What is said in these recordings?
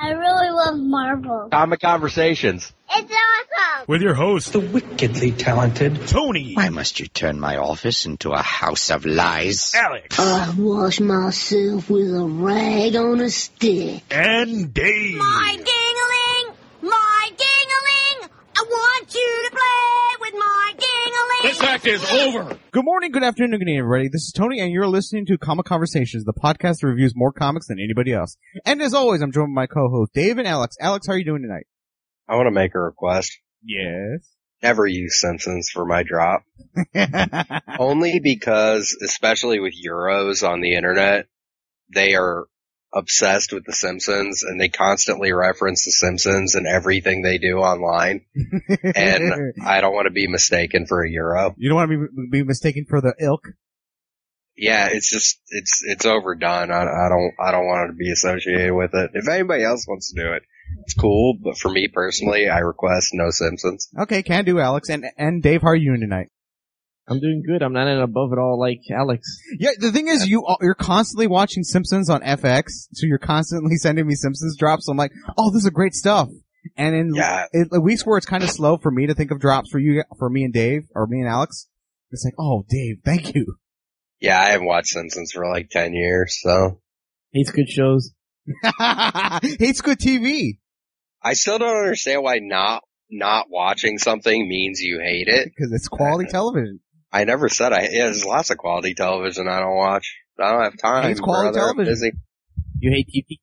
I really love Marvel. Comic Conversations. It's awesome! With your host, the wickedly talented Tony. Why must you turn my office into a house of lies? Alex. I wash myself with a rag on a stick. And Dave. My ding-a-ling! My ding-a-ling! I want you to play with my ding-a-ling! This act is over. Good morning, good afternoon, good evening, everybody. This is Tony, and you're listening to Comic Conversations, the podcast that reviews more comics than anybody else. And as always, I'm joined by my co-host, Dave and Alex. Alex, how are you doing tonight? I want to make a request. Yes. Never use Simpsons for my drop. Only because, especially with Euros on the internet, they are obsessed with The Simpsons, and they constantly reference The Simpsons in everything they do online. And I don't want to be mistaken for a Euro. You don't want to be mistaken for the ilk? Yeah, it's just, it's overdone. I don't want to be associated with it. If anybody else wants to do it, it's cool, but for me personally, I request no Simpsons. Okay, can do, Alex. And Dave, how are you doing tonight? I'm doing good. I'm not above it all like Alex. Yeah, the thing is, you're constantly watching Simpsons on FX, so you're constantly sending me Simpsons drops. So I'm like, oh, this is great stuff. And in weeks where it's kind of slow for me to think of drops for me and Dave, or me and Alex, it's like, oh, Dave, thank you. Yeah, I haven't watched Simpsons for like 10 years, so. Hates good shows. Hates good TV. I still don't understand why not watching something means you hate it. Because it's quality television. I never said there's lots of quality television I don't watch. I don't have time. Hates quality television. I'm busy. You hate TV?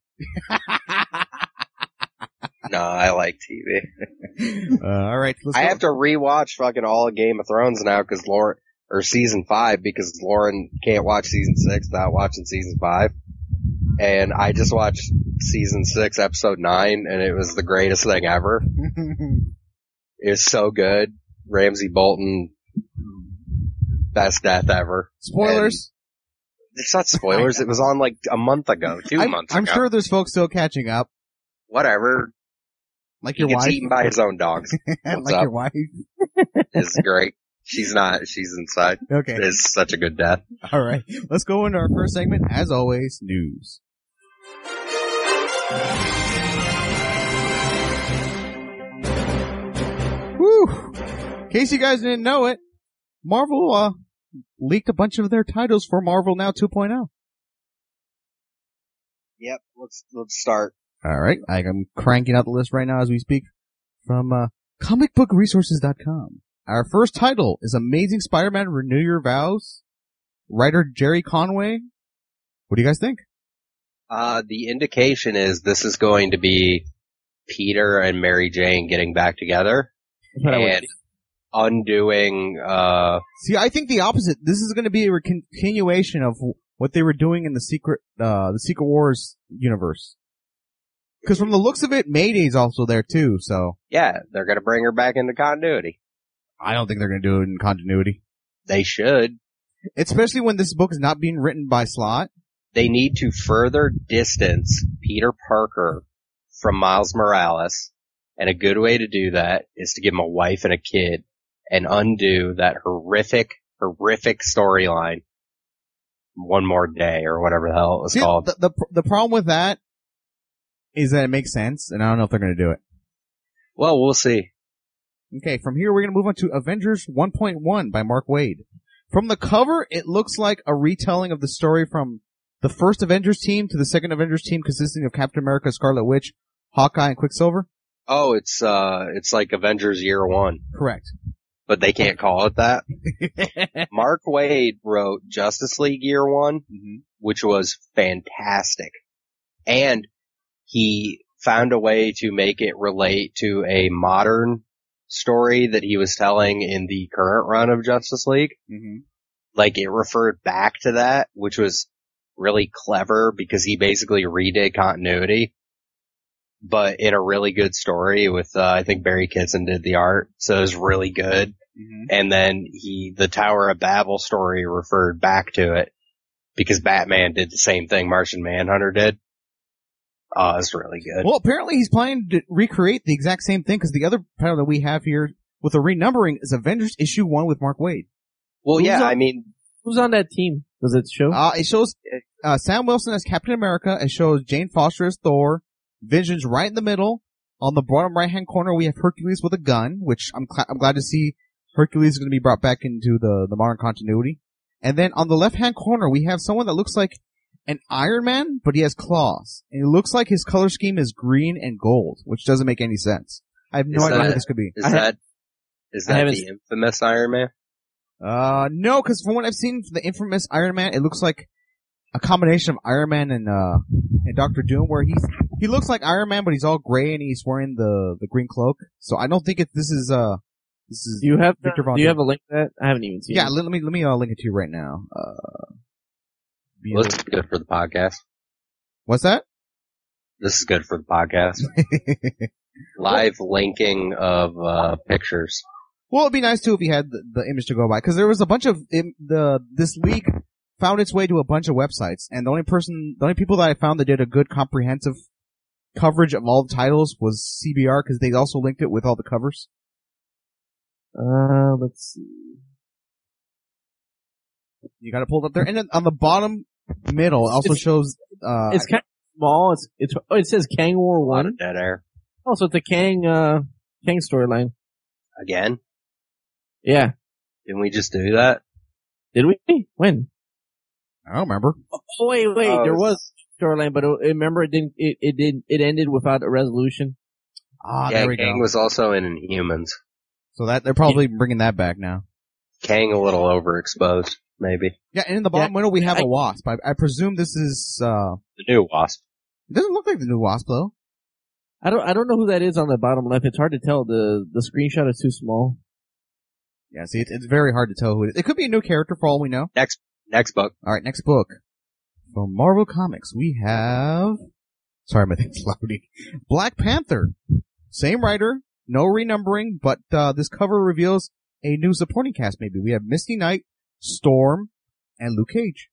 No, I like TV. Alright. I have to rewatch fucking all of Game of Thrones now because season 5 because Lauren can't watch season 6 without watching season 5. And I just watched season 6, episode 9, and it was the greatest thing ever. It was so good. Ramsay Bolton, best death ever. Spoilers? And it's not spoilers. It was on like a month ago, 2 months ago. I'm sure there's folks still catching up. Whatever. Like your wife? He gets eaten by his own dogs. Like your wife? It's great. She's not. She's inside. Okay. It's such a good death. All right. Let's go into our first segment. As always, news. Whew. In case you guys didn't know it, Marvel leaked a bunch of their titles for Marvel Now 2.0. Yep. Let's start. All right. I'm cranking out the list right now as we speak from comicbookresources.com. Our first title is Amazing Spider-Man Renew Your Vows. Writer Jerry Conway. What do you guys think? The indication is this is going to be Peter and Mary Jane getting back together and undoing, See, I think the opposite. This is going to be a continuation of what they were doing in the Secret Wars universe. Because from the looks of it, Mayday's also there too, so. Yeah, they're going to bring her back into continuity. I don't think they're going to do it in continuity. They should. Especially when this book is not being written by Slott. They need to further distance Peter Parker from Miles Morales, and a good way to do that is to give him a wife and a kid and undo that horrific storyline. One More Day, or whatever the hell it was called. The problem with that is that it makes sense, and I don't know if they're going to do it. Well, we'll see. Okay, from here we're going to move on to Avengers 1.1 by Mark Waid. From the cover, it looks like a retelling of the story from the first Avengers team to the second Avengers team, consisting of Captain America, Scarlet Witch, Hawkeye, and Quicksilver. Oh, it's like Avengers Year 1. Correct. But they can't call it that. Mark Waid wrote Justice League Year 1, which was fantastic. And he found a way to make it relate to a modern story that he was telling in the current run of Justice League. Like, it referred back to that, which was really clever because he basically redid continuity, but in a really good story with, I think Barry Kitson did the art, so it was really good. And then the Tower of Babel story referred back to it because Batman did the same thing Martian Manhunter did. Oh, it's really good. Well, apparently he's planning to recreate the exact same thing because the other title that we have here with the renumbering is Avengers Issue 1 with Mark Waid. Well, I mean, who's on that team? Does it show? It shows Sam Wilson as Captain America. It shows Jane Foster as Thor, Vision's right in the middle. On the bottom right-hand corner, we have Hercules with a gun, which I'm glad to see Hercules is going to be brought back into the modern continuity. And then on the left-hand corner, we have someone that looks like an Iron Man, but he has claws. And it looks like his color scheme is green and gold, which doesn't make any sense. I have no idea who this could be. Is that the infamous Iron Man? No, because from what I've seen from the infamous Iron Man, it looks like a combination of Iron Man and Doctor Doom, where he looks like Iron Man, but he's all gray and he's wearing the green cloak. So I don't think this is Do you have Victor Von Do you Doom. have a link to that? I haven't even seen it. Yeah, let me link it to you right now. Well, this is good for the podcast. What's that? This is good for the podcast. Live linking of pictures. Well, it'd be nice too if you had the image to go by, because there was a bunch of this leak found its way to a bunch of websites, and the only people that I found that did a good comprehensive coverage of all the titles was CBR, because they also linked it with all the covers. Let's see. You got it pulled up there, and then on the bottom middle it also shows. It's kind of small. It says Kang War A lot 1. of dead air. Oh, so it's a Kang storyline. Again? Yeah. Didn't we just do that? Did we? When? I don't remember. Oh, wait. There was a storyline, but remember it ended without a resolution. Ah, yeah, there we Kang go. was also in Inhumans. So that they're probably bringing that back now. Kang a little overexposed, maybe. Yeah, and in the bottom middle we have a Wasp. I presume this is The new Wasp. It doesn't look like the new Wasp though. I don't know who that is on the bottom left. It's hard to tell. The screenshot is too small. Yeah, see, it's very hard to tell who it is. It could be a new character for all we know. Next book. Alright, next book. From Marvel Comics, we have... Sorry, my thing's loading. Black Panther. Same writer, no renumbering, but this cover reveals a new supporting cast maybe. We have Misty Knight, Storm, and Luke Cage.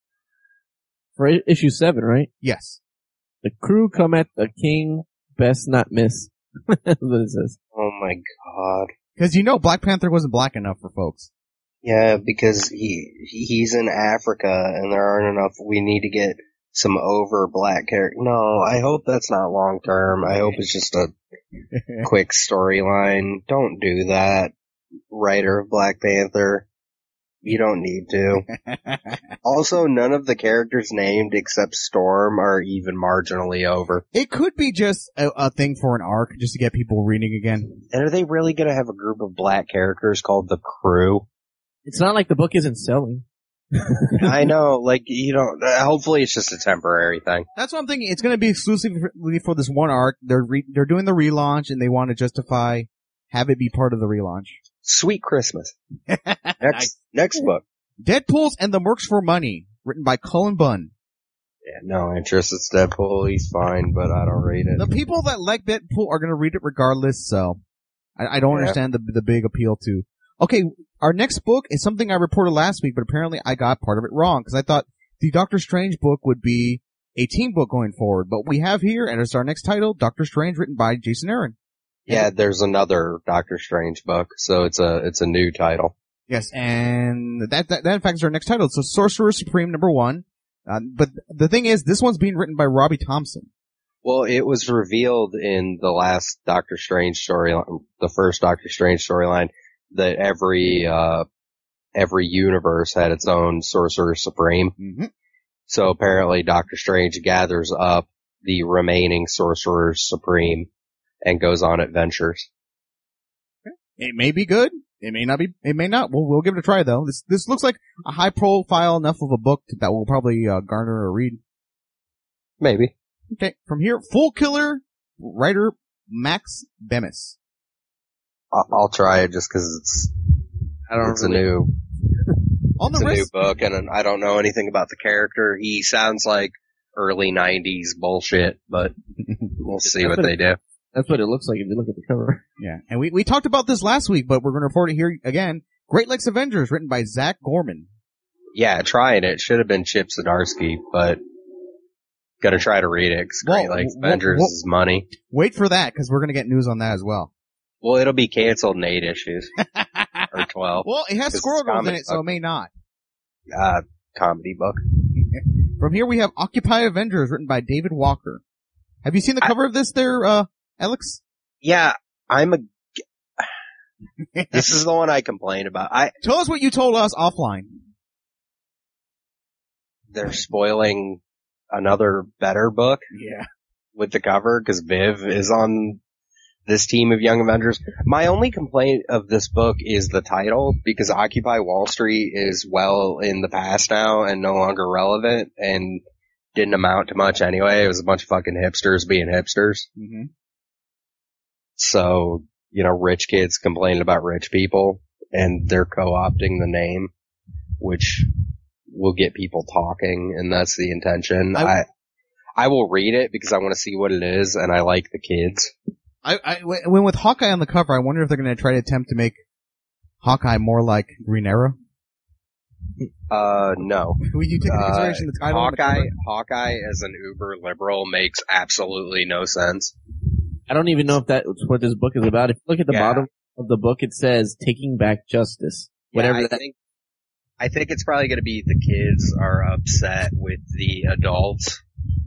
For issue 7, right? Yes. The crew come at the king, best not miss. That's what it says. Oh my god. Because you know Black Panther wasn't black enough for folks. Yeah, because he's in Africa and there aren't enough. We need to get some over black character. No, I hope that's not long term. I hope it's just a quick storyline. Don't do that, writer of Black Panther. You don't need to. Also, none of the characters named except Storm are even marginally over. It could be just a thing for an arc, just to get people reading again. And are they really going to have a group of black characters called the Crew? It's not like the book isn't selling. I know, hopefully it's just a temporary thing. That's what I'm thinking. It's going to be exclusively for this one arc. They're doing the relaunch, and they want to have it be part of the relaunch. Sweet Christmas. Next book. Deadpool's and the Mercs for Money, written by Cullen Bunn. Yeah, no interest. It's Deadpool. He's fine, but I don't read it. The people that like Deadpool are going to read it regardless, so I don't understand the big appeal to. Okay, our next book is something I reported last week, but apparently I got part of it wrong, because I thought the Doctor Strange book would be a team book going forward. But we have here, and it's our next title, Doctor Strange, written by Jason Aaron. Yeah, there's another Doctor Strange book, so it's a new title. Yes, and that in fact is our next title. It's Sorcerer Supreme #1. But the thing is, this one's being written by Robbie Thompson. Well, it was revealed in the last Doctor Strange storyline, the first Doctor Strange storyline, that every universe had its own Sorcerer Supreme. Mm-hmm. So apparently Doctor Strange gathers up the remaining Sorcerers Supreme and goes on adventures. It may be good. It may not be. It may not. We'll give it a try though. This looks like a high profile enough of a book that will probably garner a read. Maybe. Okay. From here, Full Killer writer Max Bemis. I'll try it just because it's a new book, and I don't know anything about the character. He sounds like early 90s bullshit, but we'll see what they do. That's what it looks like if you look at the cover. Yeah, and we talked about this last week, but we're going to report it here again. Great Lakes Avengers, written by Zach Gorman. Yeah, trying it. Should have been Chip Zdarsky, but gonna try to read it, because Great Lakes Avengers is money. Wait for that, because we're going to get news on that as well. Well, it'll be canceled in 8 issues. Or 12. Well, it has Squirrel Girls in it, so it may not. Comedy book. From here we have Occupy Avengers, written by David Walker. Have you seen the cover of this there, Alex? Yeah, this is the one I complain about. Tell us what you told us offline. They're spoiling another better book. Yeah. With the cover, because Viv is on this team of Young Avengers. My only complaint of this book is the title, because Occupy Wall Street is well in the past now and no longer relevant and didn't amount to much anyway. It was a bunch of fucking hipsters being hipsters. Mm-hmm. So, rich kids complaining about rich people, and they're co-opting the name, which will get people talking, and that's the intention. I will read it because I want to see what it is, and I like the kids. When with Hawkeye on the cover, I wonder if they're going to try to attempt to make Hawkeye more like Green Arrow. No. Will you take into consideration the title? Hawkeye as an uber liberal makes absolutely no sense. I don't even know if that's what this book is about. If you look at the bottom of the book, it says "Taking Back Justice." Whatever. I think it's probably going to be the kids are upset with the adults.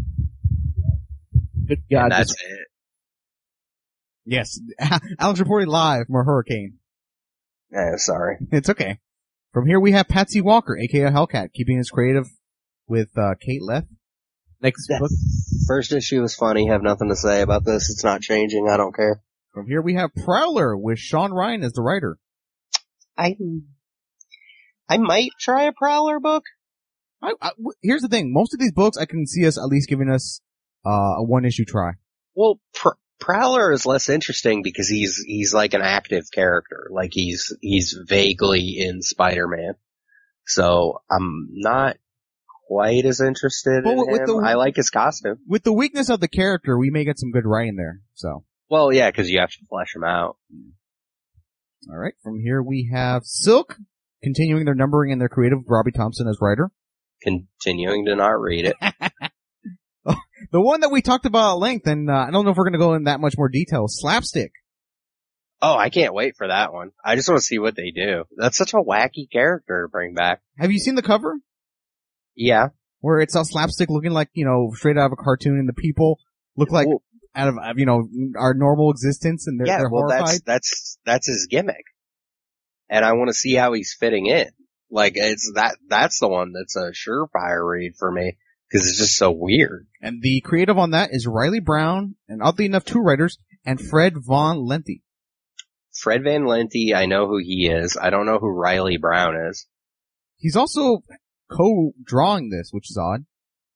Good God, and that's it. Yes, Alex reporting live from a hurricane. Sorry. It's okay. From here we have Patsy Walker, aka Hellcat, keeping his creative with Kate Leth. Next book. First issue was funny. Have nothing to say about this. It's not changing. I don't care. From here we have Prowler with Sean Ryan as the writer. I might try a Prowler book. Here's the thing. Most of these books I can see us at least giving us a one-issue try. Well, Prowler is less interesting because he's like an active character. Like he's vaguely in Spider-Man. So I'm not quite as interested in him. I like his costume. With the weakness of the character, we may get some good writing there. So. Well, yeah, because you have to flesh him out. All right. From here we have Silk, continuing their numbering and their creative with Robbie Thompson as writer. Continuing to not read it. The one that we talked about at length, and I don't know if we're going to go in that much more detail, Slapstick. Oh, I can't wait for that one. I just want to see what they do. That's such a wacky character to bring back. Have you seen the cover? Yeah. Where it's all Slapstick looking like, straight out of a cartoon, and the people look like out of, our normal existence, and they're horrified. That's his gimmick. And I want to see how he's fitting in. Like, that's the one that's a surefire read for me. Because it's just so weird. And the creative on that is Riley Brown, and oddly enough, 2 writers, and Fred Van Lente. Fred Van Lente, I know who he is. I don't know who Riley Brown is. He's also co-drawing this, which is odd.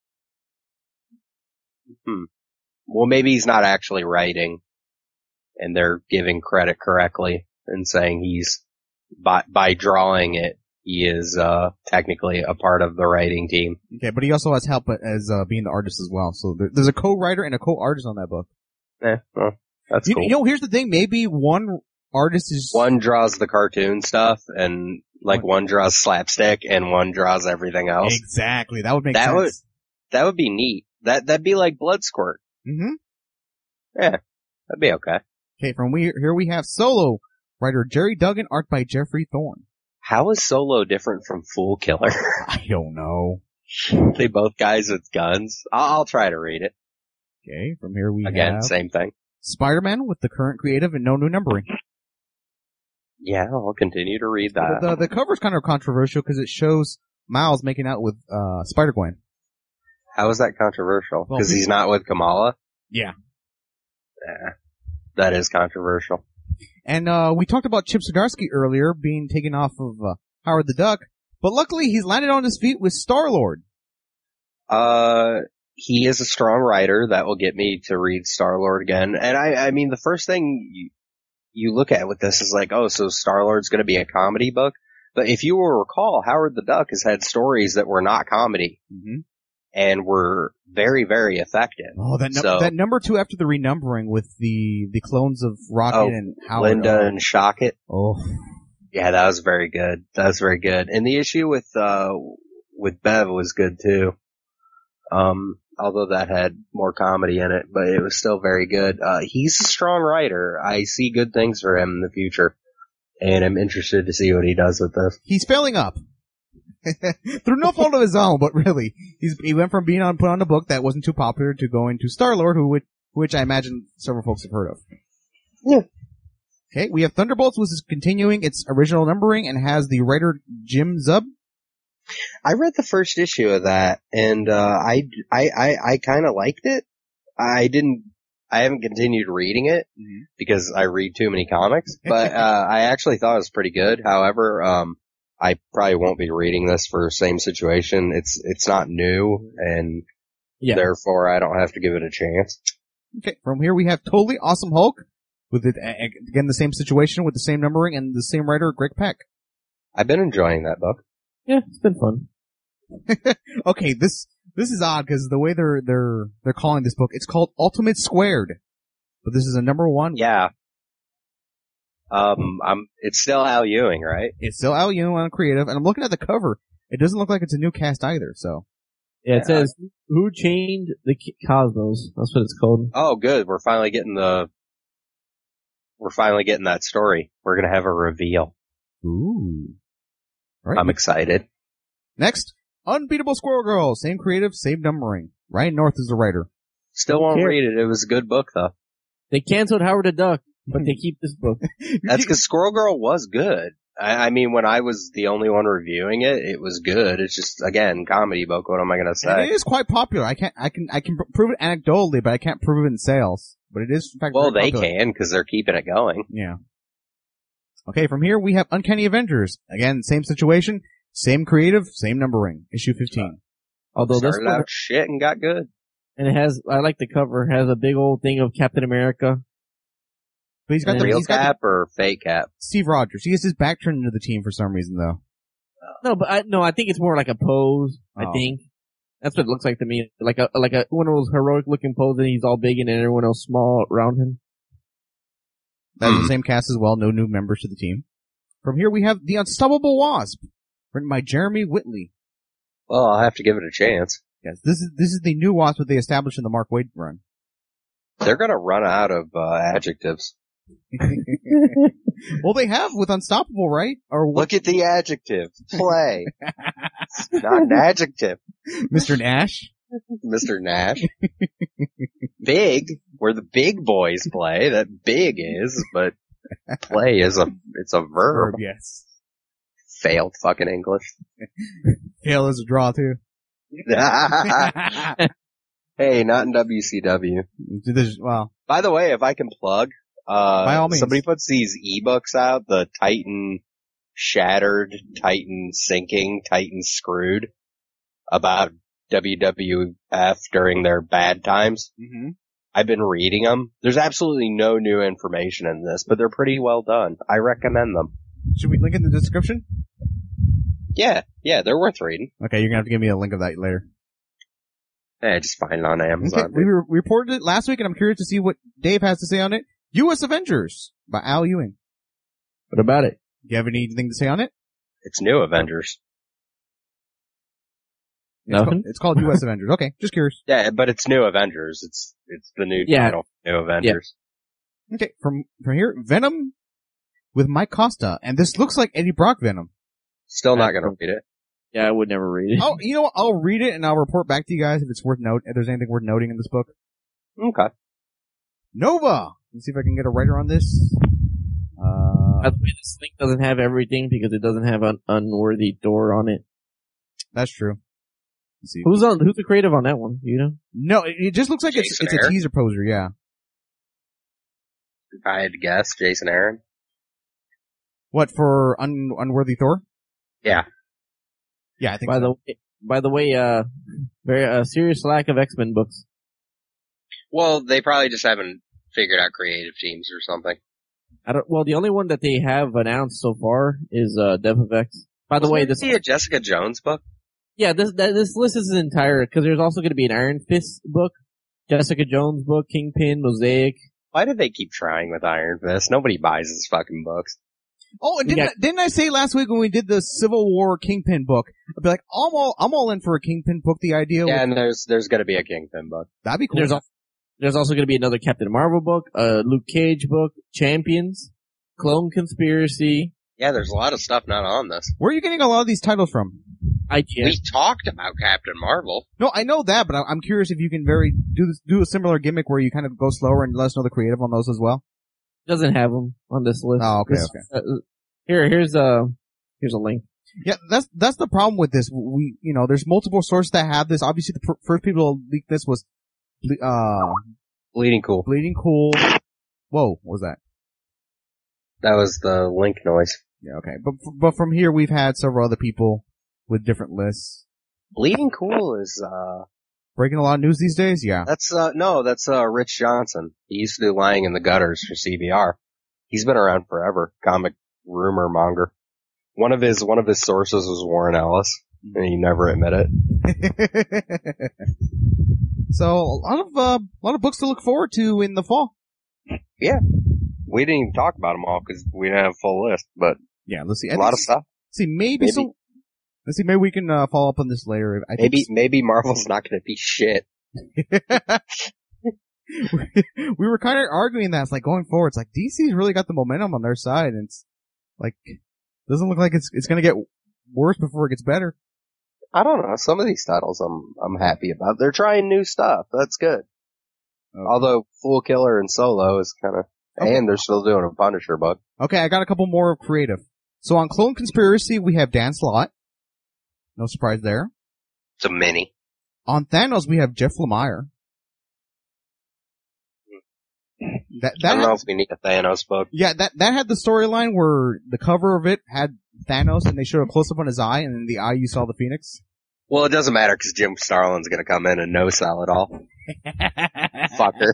Well, maybe he's not actually writing, and they're giving credit correctly and saying he's, by drawing it, he is technically a part of the writing team. Okay, but he also has help as being the artist as well. So there's a co-writer and a co-artist on that book. Well, that's cool. Here's the thing. Maybe one artist is... One draws the cartoon stuff, and one draws Slapstick, and one draws everything else. Exactly. That would make sense. That would be neat. That'd be like Bloodsquirt. Mm-hmm. Yeah, that'd be okay. Okay, here we have Solo, writer Jerry Duggan, art by Jeffrey Thorne. How is Solo different from Fool Killer? I don't know. They both guys with guns. I'll try to read it. Okay, from here we have... same thing. Spider-Man with the current creative and no new numbering. Yeah, I'll continue to read that. The cover's kind of controversial because it shows Miles making out with Spider-Gwen. How is that controversial? Because he's not with Kamala? Yeah. Yeah, that is controversial. And we talked about Chip Zdarsky earlier being taken off of Howard the Duck, but luckily he's landed on his feet with Star-Lord. He is a strong writer. That will get me to read Star-Lord again. And I mean, the first thing you look at with this is like, oh, so Star-Lord's going to be a comedy book? But if you will recall, Howard the Duck has had stories that were not comedy. Mm-hmm. And were very, very effective. Oh, that number 2 after the renumbering with the clones of Rocket and Howard. Linda and Shocket. Oh. Yeah, that was very good. That was very good. And the issue with Bev was good too. Although that had more comedy in it, but it was still very good. He's a strong writer. I see good things for him in the future. And I'm interested to see what he does with this. He's failing up. Through no fault of his own, but really, he went from being put on a book that wasn't too popular to going to Star-Lord, which I imagine several folks have heard of. Yeah. Okay, we have Thunderbolts, which is continuing its original numbering and has the writer Jim Zub. I read the first issue of that, and I kind of liked it. I haven't continued reading it because I read too many comics, but I actually thought it was pretty good. However, I probably won't be reading this for same situation. It's not new, and therefore I don't have to give it a chance. Okay, from here we have Totally Awesome Hulk with it again the same situation with the same numbering and the same writer Greg Pak. I've been enjoying that book. Yeah, it's been fun. Okay, this is odd because the way they're calling this book, it's called Ultimate Squared, but this is a number 1. Yeah. It's still Al Ewing, right? It's still Al Ewing on creative, and I'm looking at the cover. It doesn't look like it's a new cast either. So yeah, it says Who Chained the Cosmos. That's what it's called. Oh, good. We're finally getting that story. We're gonna have a reveal. Ooh. All right. I'm excited. Next, Unbeatable Squirrel Girl. Same creative, same numbering. Ryan North is the writer. Still won't read it. It was a good book, though. They canceled Howard the Duck, but they keep this book. That's because Squirrel Girl was good. I mean, when I was the only one reviewing it, it was good. It's just, again, comedy book. What am I going to say? And it is quite popular. I can prove it anecdotally, but I can't prove it in sales. But it is, in fact, well, very they popular. can because they're keeping it going. Yeah. Okay, from here we have Uncanny Avengers. Again, same situation, same creative, same numbering. Issue 15. Although this started out shit and got good. And it has, I like the cover, it has a big old thing of Captain America. But he's got the real Cap or fake Cap? Steve Rogers. He has his back turned into the team for some reason, though. No, but I think it's more like a pose. Oh. I think that's what it looks like to me. Like a one of those heroic looking poses. He's all big and everyone else small around him. That's the same cast as well. No new members to the team. From here we have The Unstoppable Wasp, written by Jeremy Whitley. Well, I'll have to give it a chance. Yes, this is the new Wasp that they established in the Mark Waid run. They're gonna run out of adjectives. Well, they have with Unstoppable, right? Or look at the adjective. Play. It's not an adjective. Mr. Nash. Mr. Nash. Big, where the big boys play. That big is, but play is it's a verb. Yes. Failed fucking English. Fail is a draw too. Hey, not in WCW. Well, by the way, if I can plug, by all means. Somebody puts these ebooks out, the Titan Shattered, Titan Sinking, Titan Screwed, about WWF during their bad times. Mm-hmm. I've been reading them. There's absolutely no new information in this, but they're pretty well done. I recommend them. Should we link in the description? Yeah, they're worth reading. Okay, you're gonna have to give me a link of that later. Yeah, just find it on Amazon. Okay, we reported it last week, and I'm curious to see what Dave has to say on it. U.S. Avengers by Al Ewing. What about it? Do you have anything to say on it? It's New Avengers. Nothing? It's called U.S. Avengers. Okay, just curious. Yeah, but it's New Avengers. It's the new title, New Avengers. Yeah. Okay, from here, Venom with Mike Costa, and this looks like Eddie Brock Venom. Still not gonna read it. Yeah, I would never read it. Oh, you know what? I'll read it and I'll report back to you guys if there's anything worth noting in this book. Okay. Nova! Let's see if I can get a writer on this. By the way, this link doesn't have everything because it doesn't have an Unworthy Door on it. That's true. Let's see. Who's the creative on that one? You know? No, it just looks like it's a teaser poster, yeah. If I had to guess, Jason Aaron. What, for Unworthy Thor? Yeah. Yeah, I think By the way, very serious lack of X-Men books. Well, they probably just haven't figured out creative teams or something. Well, the only one that they have announced so far is Death of X. By the way, this is a Jessica Jones book. Yeah, this list is entire because there's also going to be an Iron Fist book, Jessica Jones book, Kingpin, Mosaic. Why do they keep trying with Iron Fist? Nobody buys his fucking books. Oh, and didn't I say last week when we did the Civil War Kingpin book, I'd be like, I'm all in for a Kingpin book. The idea, and there's going to be a Kingpin book. That'd be cool. There's also going to be another Captain Marvel book, a Luke Cage book, Champions, Clone Conspiracy. Yeah, there's a lot of stuff not on this. Where are you getting a lot of these titles from? We talked about Captain Marvel. No, I know that, but I'm curious if you can do a similar gimmick where you kind of go slower and let us know the creative on those as well. Doesn't have them on this list. Oh, okay, okay. Here's a link. Yeah, that's the problem with this. There's multiple sources that have this. Obviously, the first people to leak this was, Bleeding Cool. Bleeding Cool. Whoa, what was that? That was the link noise. Yeah, okay. But from here, we've had several other people with different lists. Bleeding Cool is, breaking a lot of news these days? Yeah. That's Rich Johnson. He used to do Lying in the Gutters for CBR. He's been around forever. Comic rumor monger. One of his sources was Warren Ellis, and he never admitted it. So a lot of books to look forward to in the fall. Yeah. We didn't even talk about them all because we didn't have a full list, but yeah, let's see. A lot of stuff. Maybe we can follow up on this later. Maybe Marvel's not going to be shit. We were kind of arguing that. It's like going forward, it's like DC's really got the momentum on their side, and it's like doesn't look like it's going to get worse before it gets better. I don't know. Some of these titles I'm happy about. They're trying new stuff. That's good. Okay. Although Fool Killer and Solo is kind of, and they're still doing a Punisher book. Okay, I got a couple more of creative. So on Clone Conspiracy, we have Dan Slott. No surprise there. It's a mini. On Thanos, we have Jeff Lemire. I don't know if we need a Thanos book. Yeah, that had the storyline where the cover of it had Thanos and they showed a close-up on his eye, and in the eye you saw the Phoenix. Well, it doesn't matter because Jim Starlin's gonna come in and no-sell it all. Fucker.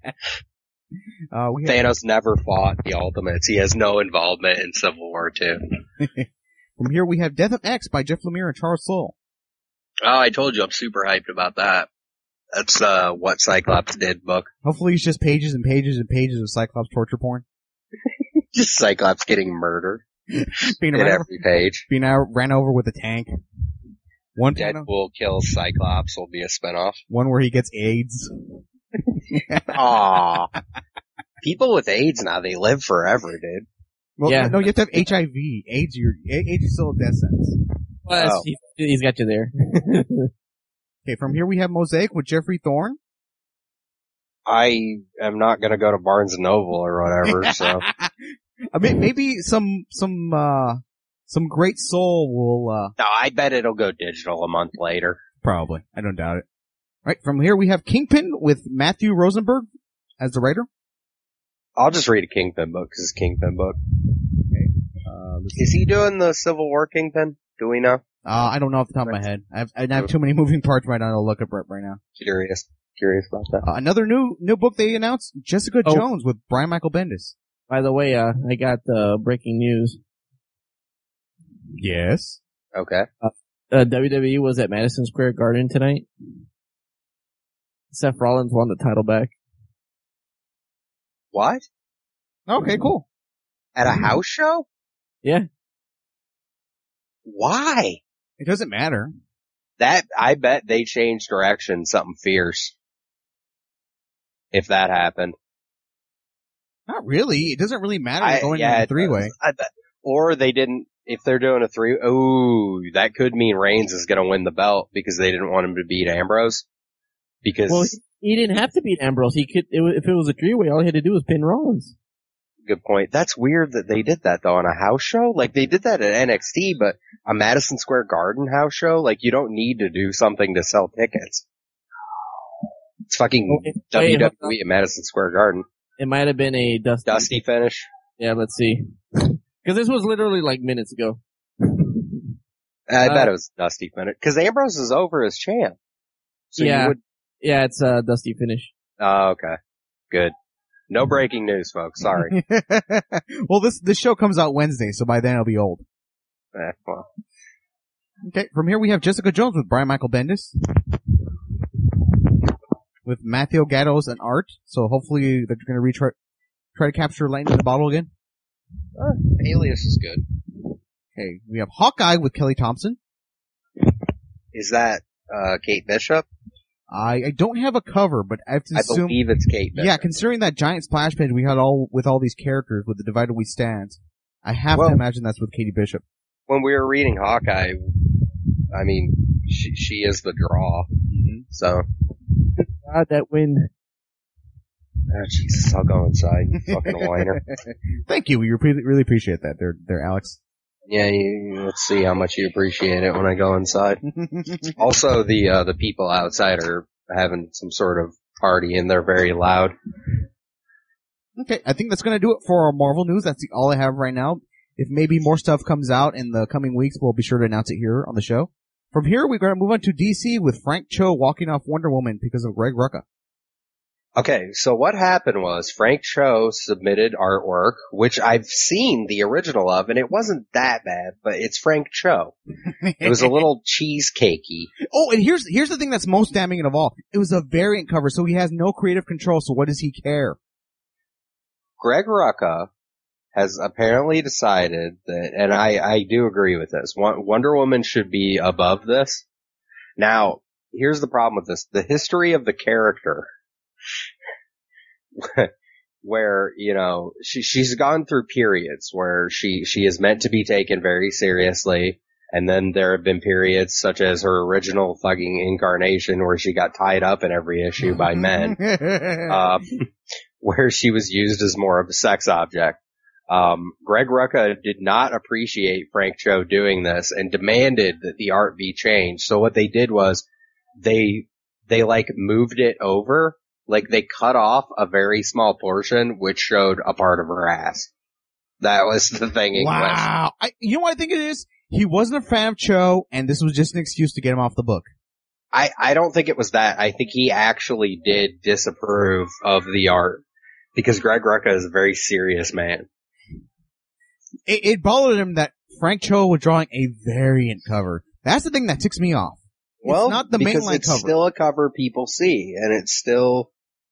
Thanos never fought the Ultimates. He has no involvement in Civil War 2. From here we have Death of X by Jeff Lemire and Charles Soule. Oh, I told you I'm super hyped about that. That's what Cyclops did book. Hopefully it's just pages and pages and pages of Cyclops torture porn. Just Cyclops getting murdered. Being in every page. Being ran over with a tank. One Deadpool kills Cyclops will be a spinoff. One where he gets AIDS. Aww. People with AIDS now, they live forever, dude. Well, yeah. No, you have to have HIV. AIDS is still a death sentence. Well, he's got you there. Okay, from here we have Mosaic with Jeffrey Thorne. I am not gonna go to Barnes & Noble or whatever, so. I mean, maybe some great soul will, No, I bet it'll go digital a month later. Probably. I don't doubt it. All right, from here we have Kingpin with Matthew Rosenberg as the writer. I'll just read a Kingpin book because it's a Kingpin book. Okay. Is he doing the Civil War Kingpin? Do we know? I don't know off the top of my head. I have too many moving parts right now to look up right now. Curious about that. Another new book they announced, Jessica Jones with Brian Michael Bendis. By the way, I got breaking news. Yes. Okay. WWE was at Madison Square Garden tonight. Seth Rollins won the title back. What? Okay, cool. At a house show? Yeah. Why? It doesn't matter. I bet they changed direction something fierce. If that happened. Not really. It doesn't really matter going into a three-way. I bet. Or they didn't, if they're doing a that could mean Reigns is gonna win the belt because they didn't want him to beat Ambrose. Because. He didn't have to beat Ambrose. If it was a three-way, all he had to do was pin Rollins. Good point. That's weird that they did that though on a house show. Like they did that at NXT, but a Madison Square Garden house show, like you don't need to do something to sell tickets. It's fucking WWE at Madison Square Garden. It might have been a Dusty finish. Yeah, let's see. Because this was literally like minutes ago. I bet it was Dusty finish. Because Ambrose is over as champ. So yeah, it's a Dusty finish. Oh, okay. Good. No breaking news, folks. Sorry. Well, this show comes out Wednesday, so by then it'll be old. Well. Okay, from here we have Jessica Jones with Brian Michael Bendis. With Matthew Gattos and art, so hopefully they're going to try to capture lightning in the bottle again. Alias is good. Okay, we have Hawkeye with Kelly Thompson. Is that Kate Bishop? I don't have a cover, but I have to assume. I believe it's Kate Bishop. Yeah, considering that giant splash page we had with all these characters with the Divided We Stand, I have to imagine that's with Katie Bishop. When we were reading Hawkeye, I mean, she is the draw. Mm-hmm. So. God, that wind. Oh, Jesus, I'll go inside, you fucking whiner. Thank you. We really appreciate that. There, Alex. Yeah, let's see how much you appreciate it when I go inside. Also, the people outside are having some sort of party and they're very loud. Okay, I think that's gonna do it for our Marvel news. That's all I have right now. If maybe more stuff comes out in the coming weeks, we'll be sure to announce it here on the show. From here, we're gonna move on to DC with Frank Cho walking off Wonder Woman because of Greg Rucka. Okay, so what happened was Frank Cho submitted artwork, which I've seen the original of, and it wasn't that bad, but it's Frank Cho. It was a little cheesecakey. Oh, and here's the thing that's most damning of all. It was a variant cover, so he has no creative control, so what does he care? Greg Rucka has apparently decided that, and I do agree with this, Wonder Woman should be above this. Now, here's the problem with this. The history of the character, where, you know, she's gone through periods where she is meant to be taken very seriously, and then there have been periods such as her original fucking incarnation where she got tied up in every issue by men, where she was used as more of a sex object. Greg Rucka did not appreciate Frank Cho doing this and demanded that the art be changed. So what they did was they like moved it over. Like, they cut off a very small portion, which showed a part of her ass. That was the thing in question. Wow. You know what I think it is? He wasn't a fan of Cho, and this was just an excuse to get him off the book. I don't think it was that. I think he actually did disapprove of the art, because Greg Rucka is a very serious man. It bothered him that Frank Cho was drawing a variant cover. That's the thing that ticks me off. Well, it's not the because mainline it's cover. still a cover people see, and it still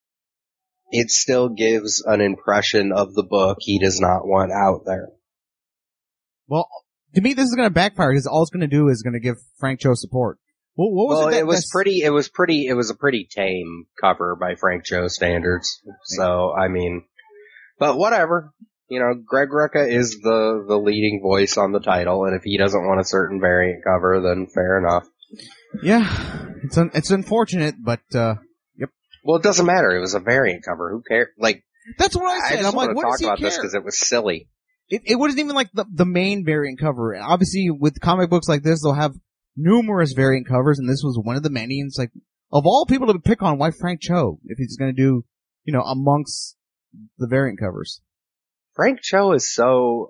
gives an impression of the book he does not want out there. Well, to me, this is going to backfire because all it's going to do is going to give Frank Cho support. What was it? It was a pretty tame cover by Frank Cho standards. So, I mean, but whatever. You know, Greg Rucka is the leading voice on the title, and if he doesn't want a certain variant cover, then fair enough. Yeah, it's unfortunate, but yep. Well, it doesn't matter. It was a variant cover. Who cares? Like, that's what I said. I just I'm like, want what to does he talk about care? this because it was silly. It wasn't even like the main variant cover. Obviously, with comic books like this, they'll have numerous variant covers, and this was one of the many. And it's like, of all people to pick on, why Frank Cho if he's going to do, you know, amongst the variant covers? Frank Cho is so.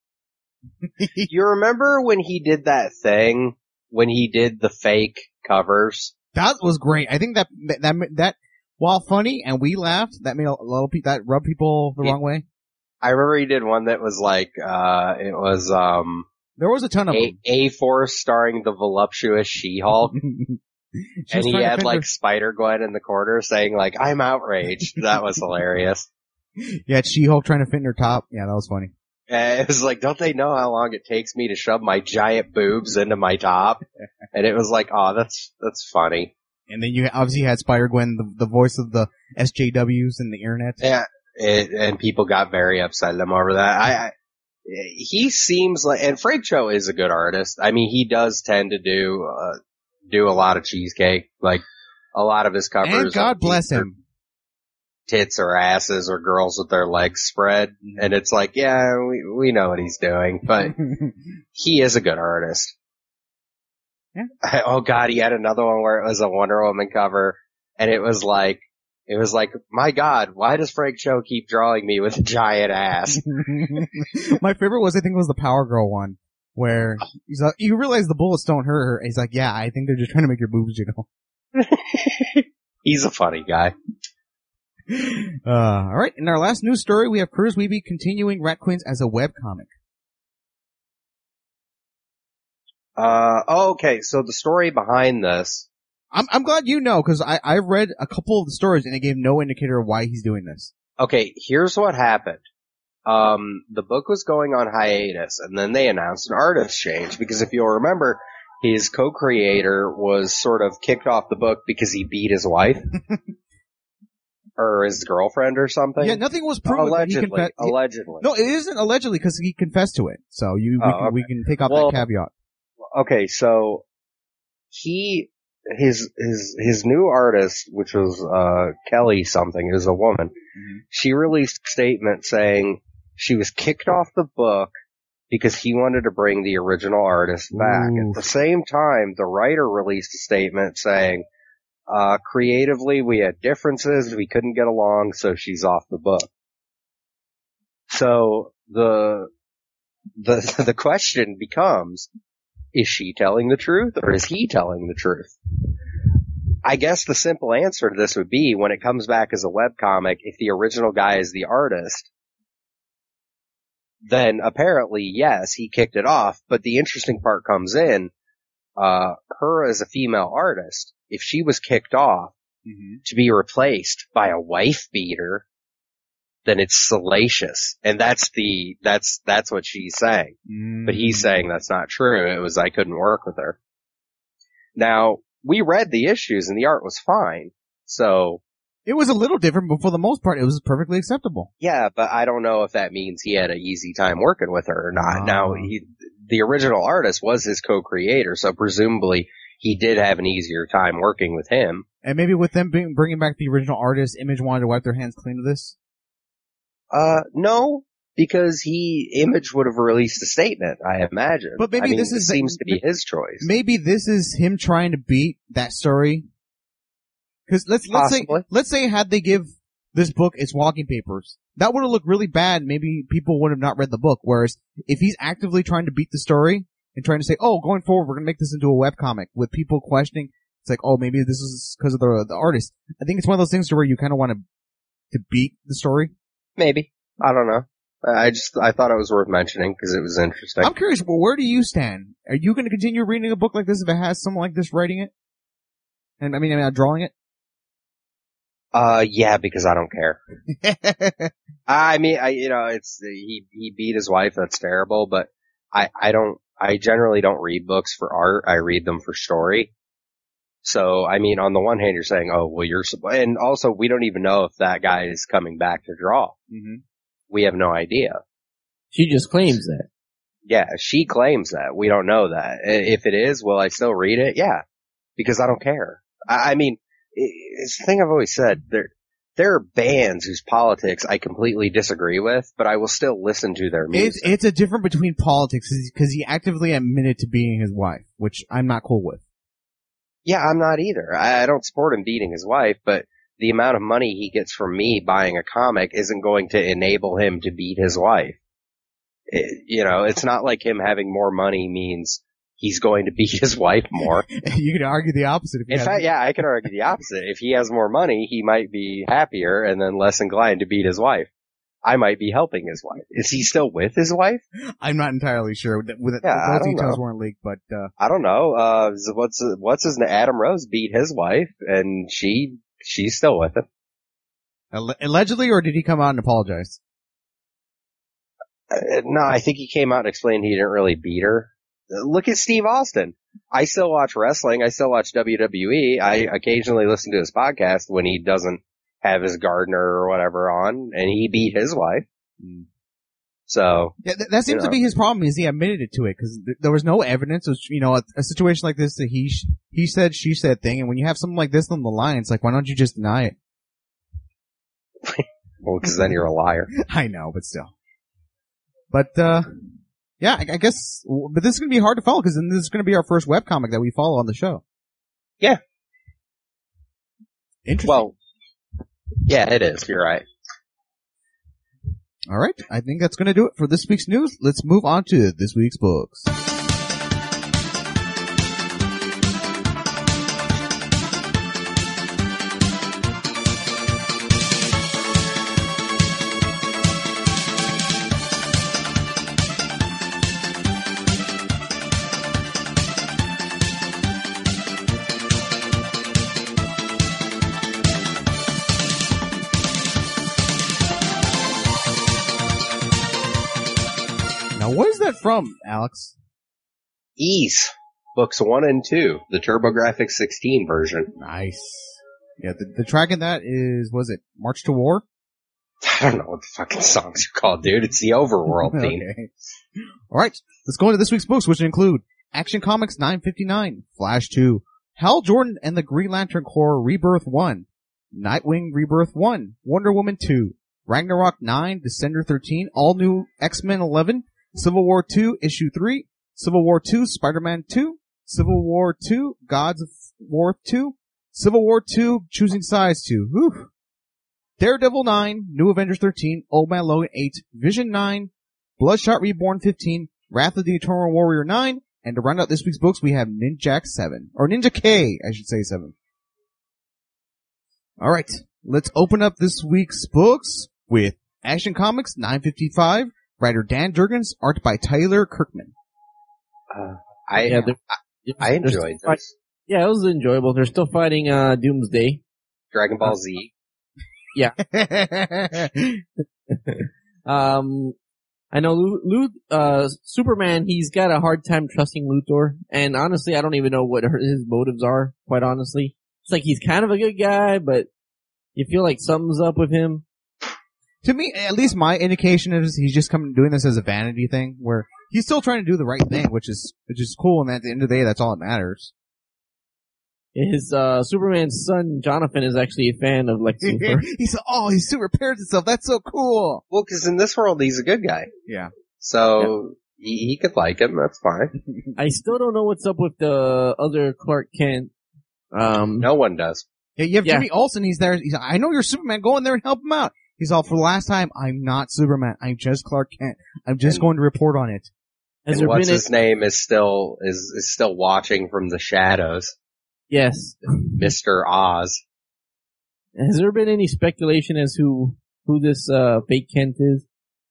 You remember when he did that thing? When he did the fake covers? That was great. I think that while funny and we laughed, that made a lot of people, that rubbed people the wrong way. I remember he did one that was like, it was, there was a ton of them. A-Force starring the voluptuous She-Hulk. And he had like Spider-Gwen in the corner saying like, I'm outraged. That was hilarious. Yeah, She-Hulk trying to fit in her top. Yeah, that was funny. It was like, don't they know how long it takes me to shove my giant boobs into my top? And it was like, oh, that's funny. And then you obviously had Spider-Gwen, the voice of the SJWs in the internet. Yeah, and people got very upset at him over that. He seems like, and Frank Cho is a good artist. I mean, he does tend to do a lot of cheesecake. Like, a lot of his covers. And God bless him. Tits or asses or girls with their legs spread. And it's like, yeah, we know what he's doing, but he is a good artist. Yeah. Oh God, he had another one where it was a Wonder Woman cover and it was like, my God, why does Frank Cho keep drawing me with a giant ass? My favorite was, I think it was the Power Girl one where he's like, you realize the bullets don't hurt her. He's like, yeah, I think they're just trying to make your boobs jiggle. He's a funny guy. All right. In our last news story, we have Curtis Weeby continuing Rat Queens as a webcomic. Okay. So the story behind this. I'm glad you know, because I read a couple of the stories and it gave no indicator of why he's doing this. Okay. Here's what happened. The book was going on hiatus and then they announced an artist change because if you'll remember, his co-creator was sort of kicked off the book because he beat his wife. Or his girlfriend or something? Yeah, nothing was proven. Allegedly. No, it isn't allegedly because he confessed to it. So we can take off that caveat. Okay, so his new artist, which was, Kelly something, is a woman. Mm-hmm. She released a statement saying she was kicked off the book because he wanted to bring the original artist back. Ooh. At the same time, the writer released a statement saying, creatively we had differences, we couldn't get along, so she's off the book. So the question becomes, is she telling the truth or is he telling the truth? I guess the simple answer to this would be, when it comes back as a webcomic, if the original guy is the artist, then apparently, yes, he kicked it off, but the interesting part comes in, her as a female artist, if she was kicked off to be replaced by a wife beater, then it's salacious. And that's what she's saying. But he's saying that's not true. It was, I couldn't work with her. Now, we read the issues and the art was fine. So. It was a little different, but for the most part, it was perfectly acceptable. Yeah, but I don't know if that means he had an easy time working with her or not. Now, the original artist was his co-creator, so presumably he did have an easier time working with him. And maybe with them bringing back the original artist, Image wanted to wipe their hands clean of this? No, because Image would have released a statement, I imagine. But maybe this seems to be his choice. Maybe this is him trying to beat that story. Cause let's say had they give this book its walking papers, that would have looked really bad. Maybe people would have not read the book. Whereas if he's actively trying to beat the story and trying to say, oh, going forward, we're going to make this into a webcomic with people questioning, it's like, oh, maybe this is because of the artist. I think it's one of those things to where you kind of want to beat the story. Maybe. I don't know. I thought it was worth mentioning because it was interesting. I'm curious, well, where do you stand? Are you going to continue reading a book like this if it has someone like this writing it? And I mean, drawing it? Yeah, because I don't care. I mean, he beat his wife, that's terrible, but I generally don't read books for art, I read them for story. So, I mean, on the one hand, you're saying, oh, well, and also, we don't even know if that guy is coming back to draw. Mm-hmm. We have no idea. She just claims that. Yeah, she claims that. We don't know that. If it is, will I still read it? Yeah. Because I don't care. I mean, it's the thing I've always said. There are bands whose politics I completely disagree with, but I will still listen to their music. It's a difference between politics because he actively admitted to beating his wife, which I'm not cool with. Yeah, I'm not either. I don't support him beating his wife, but the amount of money he gets from me buying a comic isn't going to enable him to beat his wife. It's not like him having more money means he's going to beat his wife more. You could argue the opposite. In fact, yeah, I could argue the opposite. If he has more money, he might be happier and then less inclined to beat his wife. I might be helping his wife. Is he still with his wife? I'm not entirely sure. Those details weren't leaked, but I don't know. What's his name? Adam Rose beat his wife, and she's still with him. Allegedly, or did he come out and apologize? No, I think he came out and explained he didn't really beat her. Look at Steve Austin. I still watch wrestling. I still watch WWE. I occasionally listen to his podcast when he doesn't have his gardener or whatever on, and he beat his wife. So yeah, that seems to be his problem. Is he admitted it to it because there was no evidence. It was, a situation like this that he said, she said thing, and when you have something like this on the line, it's like, why don't you just deny it? Well, because then you're a liar. I know, but still. But yeah, I guess. But this is going to be hard to follow because then this is going to be our first webcomic that we follow on the show. Yeah. Interesting. Well, yeah, it is. You're right. All right. I think that's going to do it for this week's news. Let's move on to this week's books. What is that from, Alex? Ease. Books 1 and 2. The TurboGrafx 16 version. Nice. Yeah, the track in that is, was it March to War? I don't know what the fucking songs are called, dude. It's the Overworld theme. Okay. Alright, let's go into this week's books, which include Action Comics 959, Flash 2, Hal Jordan and the Green Lantern Corps Rebirth 1, Nightwing Rebirth 1, Wonder Woman 2, Ragnarok 9, Descender 13, All New X-Men 11, Civil War 2, Issue 3, Civil War 2, Spider-Man 2, Civil War 2, Gods of War 2, Civil War 2, Choosing Sides 2, whew. Daredevil 9, New Avengers 13, Old Man Logan 8, Vision 9, Bloodshot Reborn 15, Wrath of the Eternal Warrior 9, and to round out this week's books, we have Ninja 7. Or Ninja K, I should say 7. Alright, let's open up this week's books with Action Comics 955, writer Dan Jurgens, art by Tyler Kirkman. I enjoyed this. Yeah, it was enjoyable. They're still fighting Doomsday. Dragon Ball Z. Yeah. I know Superman, he's got a hard time trusting Luthor, and honestly, I don't even know what his motives are, quite honestly. It's like he's kind of a good guy, but you feel like something's up with him. To me, at least my indication is he's just doing this as a vanity thing, where he's still trying to do the right thing, which is cool, and at the end of the day, that's all that matters. His, Superman's son, Jonathan, is actually a fan of Lex Luthor. He super repairs himself. That's so cool. Well, cause in this world, he's a good guy. Yeah. So, he could like him. That's fine. I still don't know what's up with the other Clark Kent. No one does. Yeah, you have Jimmy Olsen. He's there. I know you're Superman. Go in there and help him out. He's all, for the last time, I'm not Superman. I'm just Clark Kent. I'm just going to report on it. And what's his name is still watching from the shadows. Yes. Mr. Oz. Has there been any speculation as who this, fake Kent is?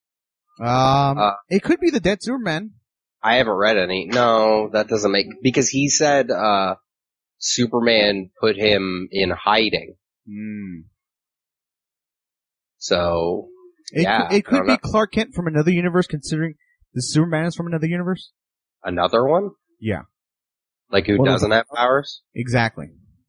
It could be the dead Superman. I haven't read any. No, that doesn't because he said, Superman put him in hiding. So, it could be Clark Kent from another universe, considering the Superman is from another universe. Another one? Yeah. Like who doesn't have powers? Exactly.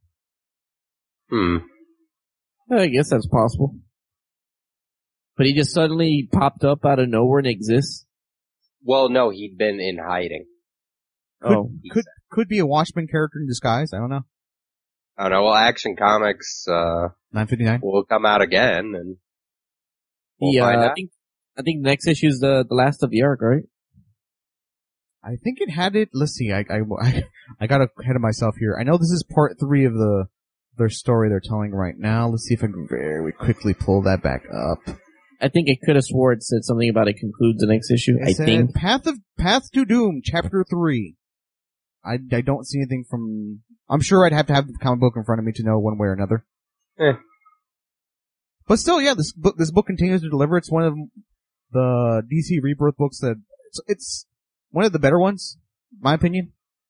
I guess that's possible. But he just suddenly popped up out of nowhere and exists? Well, no, he'd been in hiding. Could be a Watchmen character in disguise. I don't know. I don't know. Well, Action Comics 959 will come out again, and we'll find out. I think the next issue is the last of the arc, right? I think it had it. Let's see. I got ahead of myself here. I know this is part 3 of their story they're telling right now. Let's see if I can very quickly pull that back up. I think I could have swore it said something about it concludes the next issue. I think Path to Doom, Chapter 3. I don't see anything from. I'm sure I'd have to have the comic book in front of me to know one way or another. But still, yeah, this book continues to deliver. It's one of the DC Rebirth books that it's one of the better ones, in my opinion.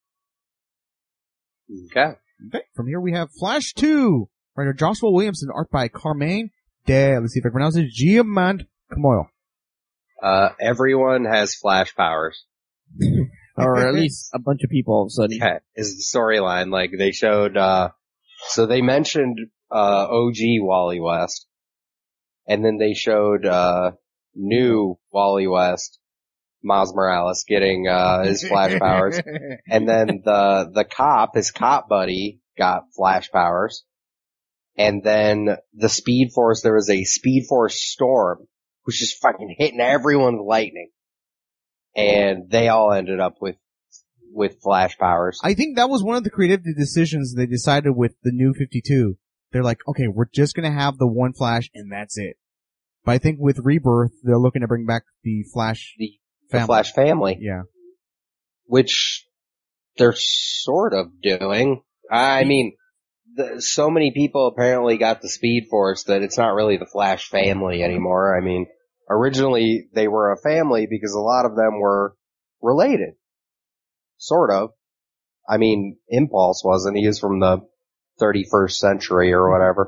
Okay. From here we have Flash 2, writer Joshua Williamson, art by Carmine let's see if I pronounce it, Giamant Camoil. Everyone has Flash powers. Or at least a bunch of people all of a sudden. Yeah, is the storyline. Like, they showed, so they mentioned, OG Wally West. And then they showed, new Wally West, Miles Morales, getting, his Flash powers. And then his cop buddy, got Flash powers. And then the Speed Force, there was a Speed Force Storm, which is fucking hitting everyone with lightning. And they all ended up with Flash powers. I think that was one of the creative decisions they decided with the New 52. They're like, okay, we're just gonna have the one Flash and that's it. But I think with Rebirth, they're looking to bring back the Flash family. The Flash family. Yeah. Which they're sort of doing. I mean, so many people apparently got the Speed Force that it's not really the Flash family anymore. I mean, originally they were a family because a lot of them were related. Sort of. I mean, Impulse wasn't. He was from the 31st century or whatever.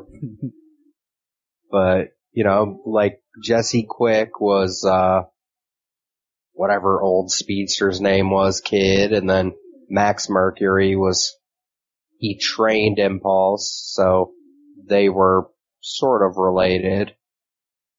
But, you know, like Jesse Quick was, whatever old speedster's name was, Kid, and then Max Mercury he trained Impulse, so they were sort of related.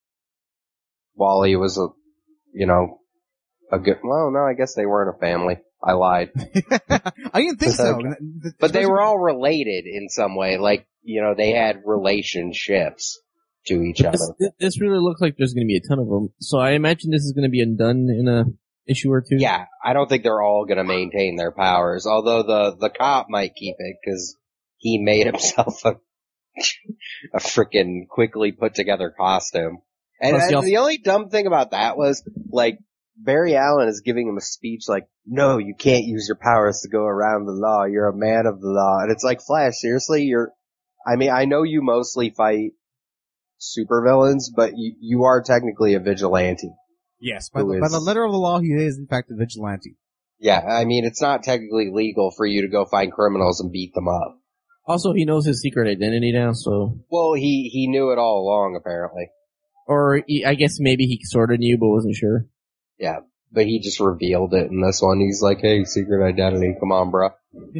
Wally was a good, well, no, I guess they weren't a family. I lied. I didn't think so. But they were all related in some way. Like, they had relationships to each other. This really looks like there's going to be a ton of them. So I imagine this is going to be undone in a issue or two. Yeah, I don't think they're all going to maintain their powers. Although the cop might keep it because he made himself a freaking quickly put together costume. And the only dumb thing about that was, like, Barry Allen is giving him a speech like, no, you can't use your powers to go around the law. You're a man of the law. And it's like, Flash, seriously? I know you mostly fight supervillains, but you are technically a vigilante. Yes, by the letter of the law, he is in fact a vigilante. Yeah, it's not technically legal for you to go find criminals and beat them up. Also, he knows his secret identity now, so... Well, he knew it all along, apparently. Or, I guess maybe he sort of knew, but wasn't sure. Yeah, but he just revealed it in this one. He's like, hey, secret identity, come on, bro.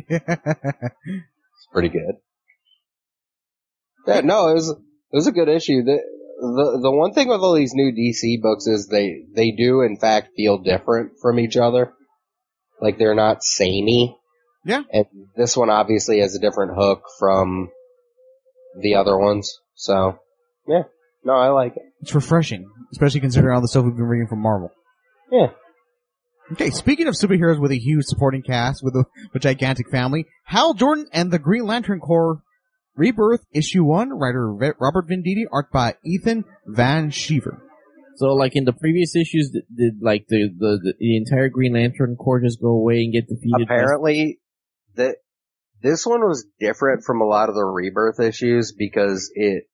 It's pretty good. Yeah, no, it was a good issue. The one thing with all these new DC books is they do, in fact, feel different from each other. Like, they're not samey. Yeah. And this one obviously has a different hook from the other ones. So, yeah. No, I like it. It's refreshing, especially considering all the stuff we've been reading from Marvel. Yeah. Okay, speaking of superheroes with a huge supporting cast, with a gigantic family, Hal Jordan and the Green Lantern Corps Rebirth, Issue 1, writer Robert Venditti, art by Ethan Van Sciver. So, like in the previous issues, did like the entire Green Lantern Corps just go away and get defeated? Apparently, this one was different from a lot of the Rebirth issues because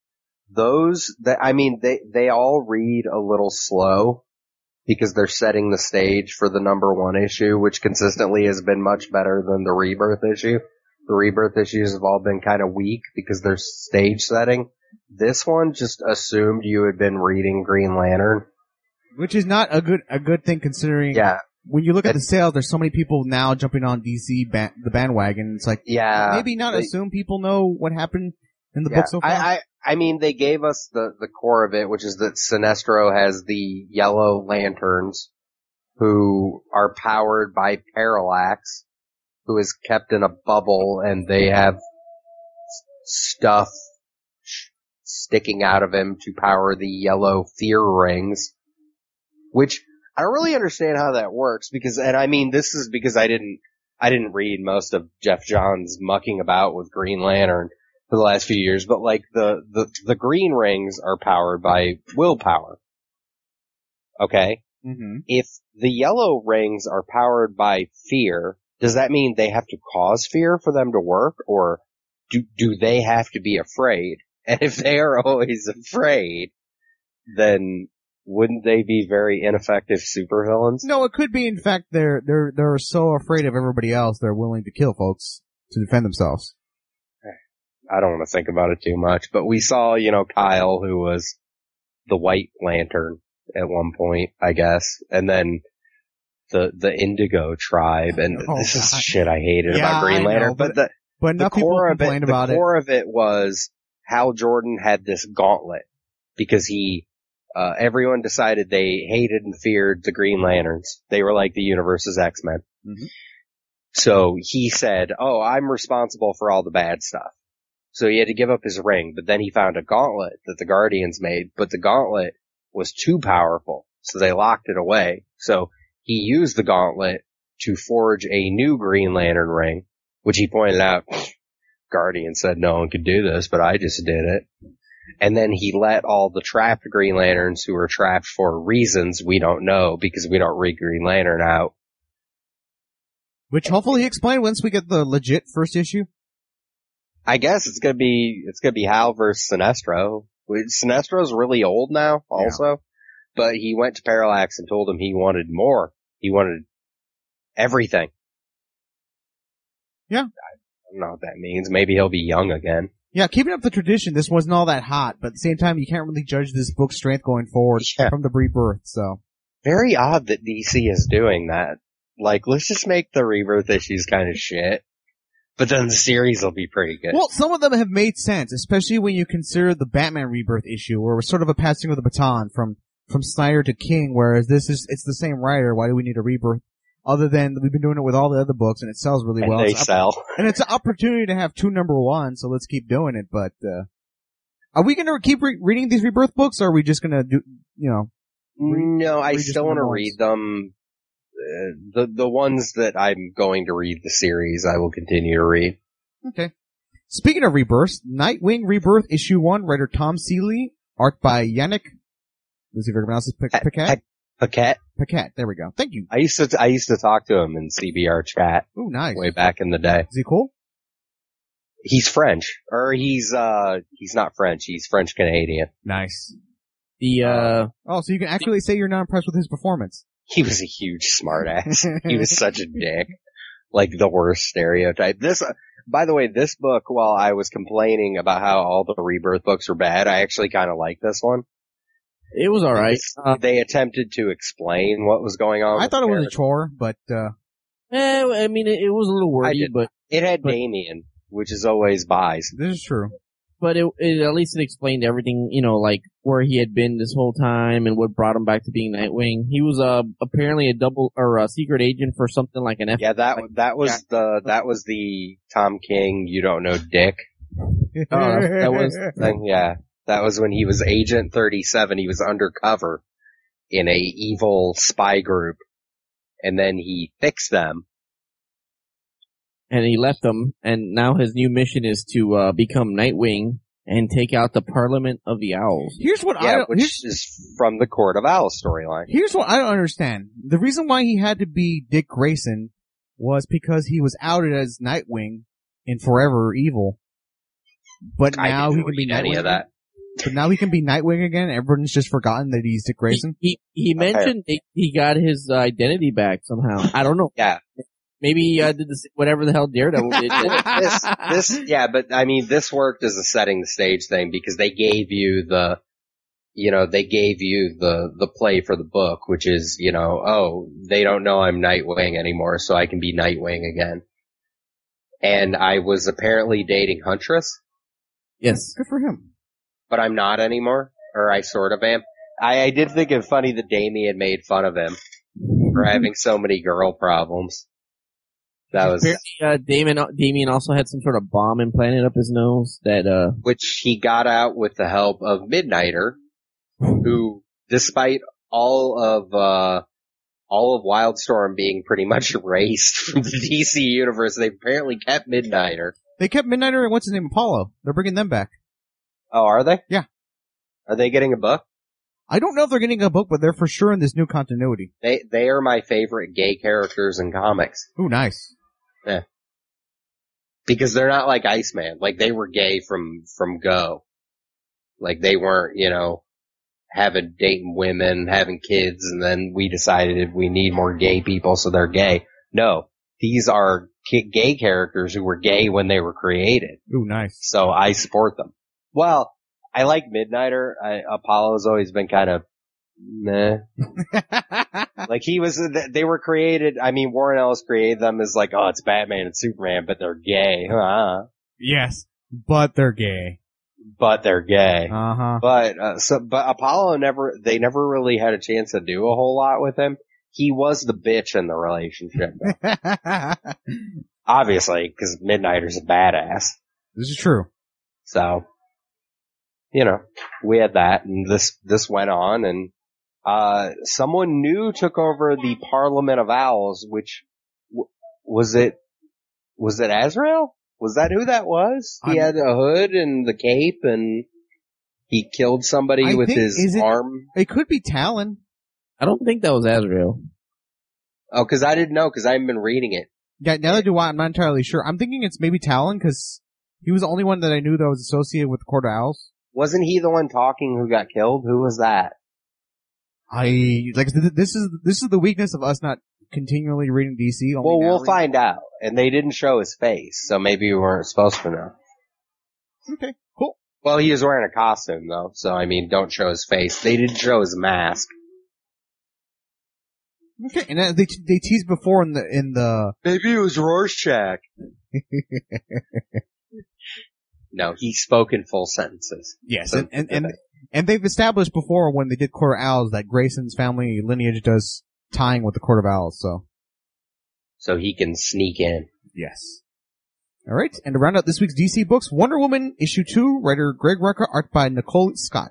they all read a little slow because they're setting the stage for the #1 issue, which consistently has been much better than the Rebirth issue. The Rebirth issues have all been kind of weak because they're stage setting. This one just assumed you had been reading Green Lantern. Which is not a good thing considering when you look at the sales, there's so many people now jumping on DC the bandwagon. It's like, maybe not assume people know what happened in the book so far. They gave us the core of it, which is that Sinestro has the Yellow Lanterns who are powered by Parallax, who is kept in a bubble, and they have stuff sticking out of him to power the yellow fear rings, which I don't really understand how that works because this is because I didn't read most of Jeff Johns mucking about with Green Lantern for the last few years, but like the green rings are powered by willpower. Okay? Mm-hmm. If the yellow rings are powered by fear, does that mean they have to cause fear for them to work, or do they have to be afraid? And if they are always afraid, then wouldn't they be very ineffective supervillains? No, it could be. In fact, they're so afraid of everybody else, they're willing to kill folks to defend themselves. I don't want to think about it too much, but we saw, Kyle, who was the White Lantern at one point, I guess, and then the Indigo tribe, and this is shit I hated about Green Lantern, but enough people complained about it. The core of it was Hal Jordan had this gauntlet because everyone decided they hated and feared the Green Lanterns. They were like the universe's X-Men. Mm-hmm. So he said, I'm responsible for all the bad stuff. So he had to give up his ring, but then he found a gauntlet that the Guardians made, but the gauntlet was too powerful, so they locked it away. So he used the gauntlet to forge a new Green Lantern ring, which he pointed out, Guardian said no one could do this, but I just did it. And then he let all the trapped Green Lanterns who were trapped for reasons we don't know because we don't read Green Lantern out. Which hopefully he explained once we get the legit first issue. I guess it's gonna be Hal versus Sinestro. Sinestro's really old now, also, but he went to Parallax and told him he wanted more. He wanted everything. Yeah. I don't know what that means. Maybe he'll be young again. Yeah, keeping up the tradition, this wasn't all that hot, but at the same time, you can't really judge this book's strength going forward from the Rebirth, so. Very odd that DC is doing that. Like, let's just make the Rebirth issues kind of shit. But then the series will be pretty good. Well, some of them have made sense, especially when you consider the Batman Rebirth issue, where it was sort of a passing of the baton from Snyder to King, whereas it's the same writer. Why do we need a rebirth? other than we've been doing it with all the other books and it sells really well. And they sell. And it's an opportunity to have 2 number 1, so let's keep doing it. But, are we gonna keep reading these Rebirth books, or are we just gonna do, No, I read just still want to normal read them. The ones that I'm going to read the series, I will continue to read. Okay. Speaking of Rebirth, Nightwing Rebirth issue 1, writer Tom Seeley, art by Yannick. Let's see if I can pronounce this. Paquette? Paquette. Paquette. There we go. Thank you. I used to talk to him in CBR chat. Ooh, nice. Way back in the day. Is he cool? He's French. Or he's not French. He's French Canadian. Nice. The, so you can actually say you're not impressed with his performance. He was a huge smartass. He was such a dick. Like the worst stereotype. By the way, this book, while I was complaining about how all the Rebirth books are bad, I actually kind of like this one. It was alright. They attempted to explain what was going on. I thought it was a chore, but, I mean, it was a little wordy, but. It had Damien, which is always buys. This is true. But it at least it explained everything, like where he had been this whole time and what brought him back to being Nightwing. He was apparently a secret agent for something like an FBI. Yeah, that was the Tom King You Don't Know Dick. That was thing. Yeah, that was when he was Agent 37. He was undercover in a evil spy group, and then he fixed them. And he left them, and now his new mission is to become Nightwing and take out the Parliament of the Owls. Here's what which is from the Court of Owls storyline. Here's what I don't understand. The reason why he had to be Dick Grayson was because he was outed as Nightwing in Forever Evil. But now he can be Nightwing. Any of that. But now he can be Nightwing again. Everyone's just forgotten that he's Dick Grayson. He mentioned he got his identity back somehow. I don't know. Yeah. Maybe he did whatever the hell Daredevil did. But I mean, this worked as a setting the stage thing because they gave you the play for the book, which is, they don't know I'm Nightwing anymore, so I can be Nightwing again. And I was apparently dating Huntress. Yes. Good for him. But I'm not anymore, or I sort of am. I did think it funny that Damien made fun of him for having so many girl problems. That was Damien also had some sort of bomb implanted up his nose that which he got out with the help of Midnighter, who, despite all of Wildstorm being pretty much erased from the DC universe, they apparently kept Midnighter. They kept Midnighter and what's his name, Apollo. They're bringing them back. Oh, are they? Yeah. Are they getting a book? I don't know if they're getting a book, but they're for sure in this new continuity. They are my favorite gay characters in comics. Ooh, nice. Yeah. Because they're not like Iceman. Like, they were gay from go. Like, they weren't, dating women, having kids, and then we decided we need more gay people, so they're gay. No. These are gay characters who were gay when they were created. Ooh, nice. So I support them. Well, I like Midnighter. Apollo's always been kind of meh. Like they were created, Warren Ellis created them as like, oh, it's Batman and Superman, but they're gay. Yes, but they're gay. But they're gay. Uh-huh. But Apollo they never really had a chance to do a whole lot with him. He was the bitch in the relationship. Obviously, because Midnighter's a badass. This is true. So, we had that, and this went on, and someone new took over the Parliament of Owls, which was it Azrael? Was that who that was? He had a hood and the cape, and he killed somebody with his arm. It could be Talon. I don't think that was Azrael. Oh, because I didn't know, because I haven't been reading it. Yeah, neither do I. I'm not entirely sure. I'm thinking it's maybe Talon, because he was the only one that I knew that was associated with the Court of Owls. Wasn't he the one talking who got killed? Who was that? This is the weakness of us not continually reading DC. Well, we'll find out. And they didn't show his face, so maybe we weren't supposed to know. Okay, cool. Well, he was wearing a costume though, so don't show his face. They didn't show his mask. Okay, and they teased before in the maybe it was Rorschach. No, he spoke in full sentences. Yes, so, and they've established before when they did Court of Owls that Grayson's family lineage does tying with the Court of Owls, so. so he can sneak in. Yes. All right, and to round out this week's DC books, Wonder Woman issue 2, writer Greg Rucka, art by Nicole Scott.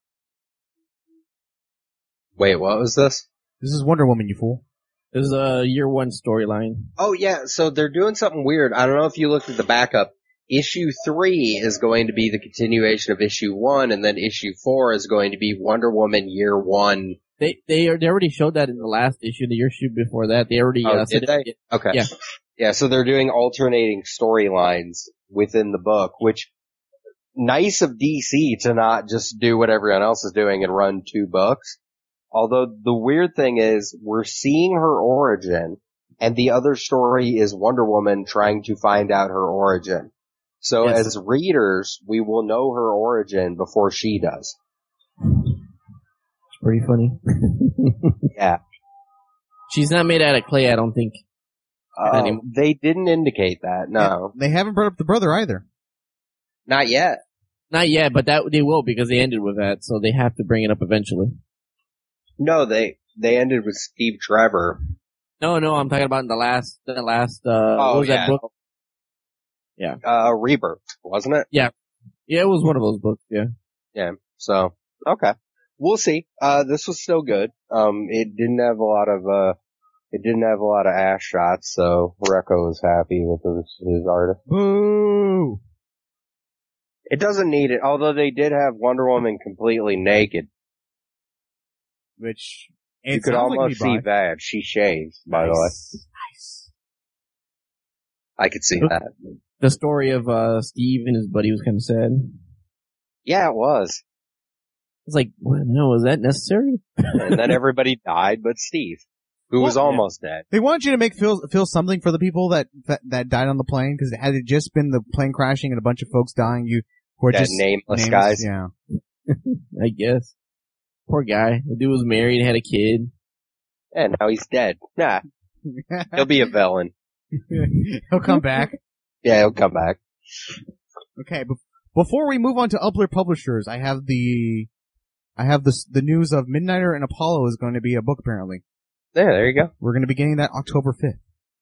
Wait, what was this? This is Wonder Woman, you fool. This is a year 1 storyline. Oh yeah, so they're doing something weird. I don't know if you looked at the backup. Issue 3 is going to be the continuation of issue 1, and then issue 4 is going to be Wonder Woman year 1. They already showed that in the last issue, the issue before that. They already did they? Okay. Yeah. Yeah, so they're doing alternating storylines within the book, which nice of DC to not just do what everyone else is doing and run 2 books. Although the weird thing is we're seeing her origin, and the other story is Wonder Woman trying to find out her origin. So Yes. as readers, we will know her origin before she does. It's pretty funny. Yeah. She's not made out of clay, I don't think. They didn't indicate that, no. They haven't brought up the brother either. Not yet. Not yet, but that they will because they ended with that, so they have to bring it up eventually. No, they ended with Steve Trevor. No, I'm talking about in the last, what was that book? Yeah. Rebirth, wasn't it? Yeah. Yeah, it was one of those books, yeah. Yeah, so, okay. We'll see. This was still good. It didn't have a lot of ass shots, so Recco was happy with his artist. Boo! It doesn't need it, although they did have Wonder Woman completely naked. Which, you could almost see that. She shaves, by the way. Nice. I could see that. The story of, Steve and his buddy was kind of sad. Yeah, it was. It's like, well, no, was that necessary? And then everybody died but Steve, who was almost dead. They wanted you to make feel something for the people that died on the plane, because had it just been the plane crashing and a bunch of folks dying, you were That just nameless guys. Yeah. I guess. Poor guy. The dude was married, had a kid. And now he's dead. Nah. He'll be a villain. He'll come back. Yeah, he'll come back. Okay, before we move on to Upler Publishers, I have the news of Midnighter and Apollo is going to be a book apparently. Yeah, there you go. We're going to be getting that October 5th.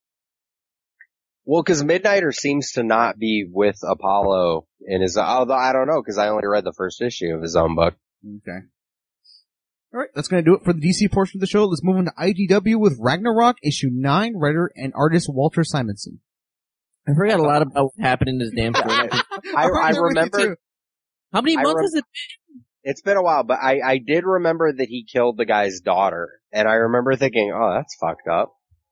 Well, because Midnighter seems to not be with Apollo in his, although I don't know, because I only read the first issue of his own book. Okay. Alright, that's going to do it for the DC portion of the show. Let's move on to IDW with Ragnarok, issue 9, writer and artist Walter Simonson. I forgot a lot about what happened in this damn story. I remember. How many months has it been? It's been a while, but I did remember that he killed the guy's daughter, and I remember thinking, oh, that's fucked up.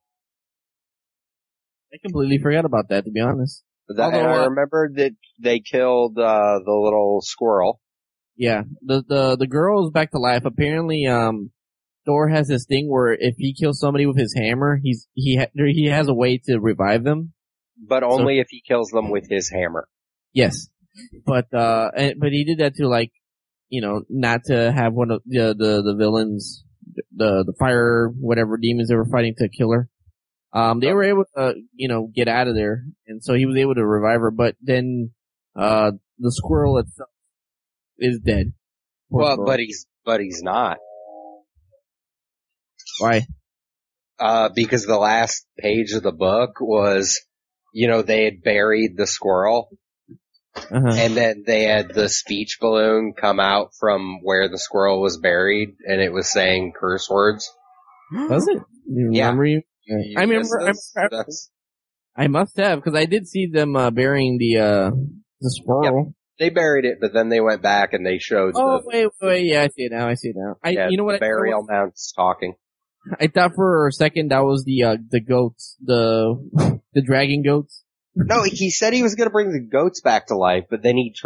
I completely forgot about that, to be honest. And I remember that they killed the little squirrel. Yeah, the girl is back to life. Apparently, Thor has this thing where if he kills somebody with his hammer, he has a way to revive them. But only if he kills them with his hammer. Yes, but he did that to, like, you know, not to have one of the villains, the fire whatever demons they were fighting to kill her. They were able to, you know, get out of there, and so he was able to revive her. But then the squirrel itself is dead. Poor Well, squirrel. but he's not. Why? Because the last page of the book was, you know, they had buried the squirrel, and then they had the speech balloon come out from where the squirrel was buried, and it was saying curse words. Was it? You remember? Yeah. I remember. I must have, because I did see them burying the squirrel. Yep. They buried it, but then they went back and they showed. Wait, yeah, I see it now. You know what? The burial mound's talking. I thought for a second that was the goats, the dragon goats. No, he said he was going to bring the goats back to life, but then he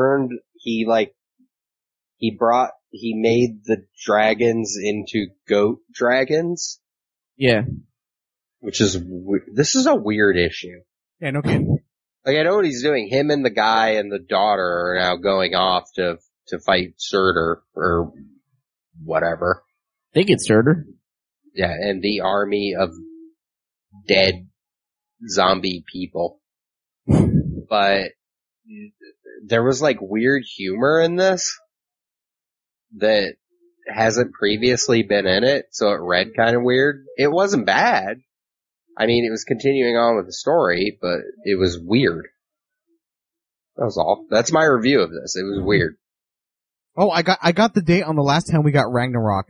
made the dragons into goat dragons. Yeah. Which is, this is a weird issue. Yeah, no kidding. Like, I know what he's doing. Him and the guy and the daughter are now going off to fight Surtur, or whatever. They get Surtur. Yeah, and the army of dead zombie people. But there was, like, weird humor in this that hasn't previously been in it, so it read kind of weird. It wasn't bad. I mean, it was continuing on with the story, but it was weird. That was all. That's my review of this. It was weird. Oh, I got the date on the last time we got Ragnarok.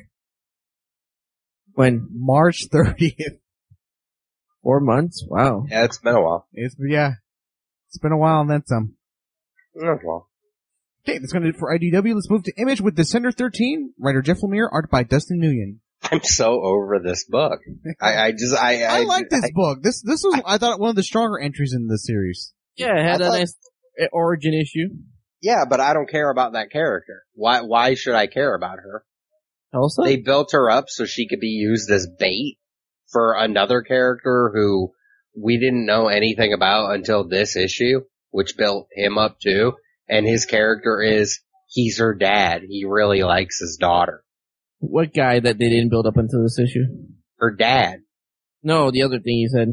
When? March 30th. 4 months? Wow. Yeah, it's been a while. It's been a while and then some. Oh, well. Okay, that's gonna do it for IDW. Let's move to Image with Descender 13. Writer Jeff Lemire, art by Dustin Nguyen. I'm so over this book. I like this book. This was, I thought, one of the stronger entries in the series. Yeah, it had a nice origin issue. Yeah, but I don't care about that character. Why should I care about her? Elsa? They built her up so she could be used as bait for another character who we didn't know anything about until this issue, which built him up too. And his character he's her dad. He really likes his daughter. What guy that they didn't build up until this issue? Her dad. No, the other thing you said.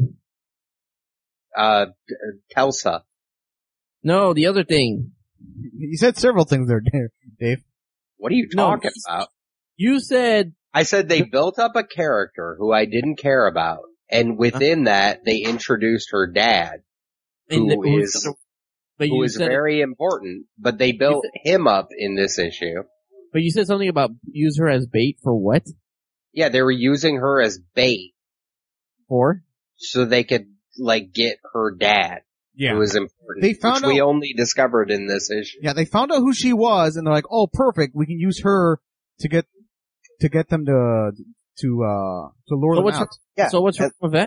Telsa. No, the other thing. You said several things there, Dave. What are you talking about? You said... I said they built up a character who I didn't care about, and within that, they introduced her dad, who is very important, but they built him up in this issue. But you said something about use her as bait for what? Yeah, they were using her as bait. For? So they could, get her dad. Yeah. Who was important. They found we only discovered in this issue. Yeah, they found out who she was, and they're like, oh, perfect, we can use her to get them to lure them out. So what's wrong with that?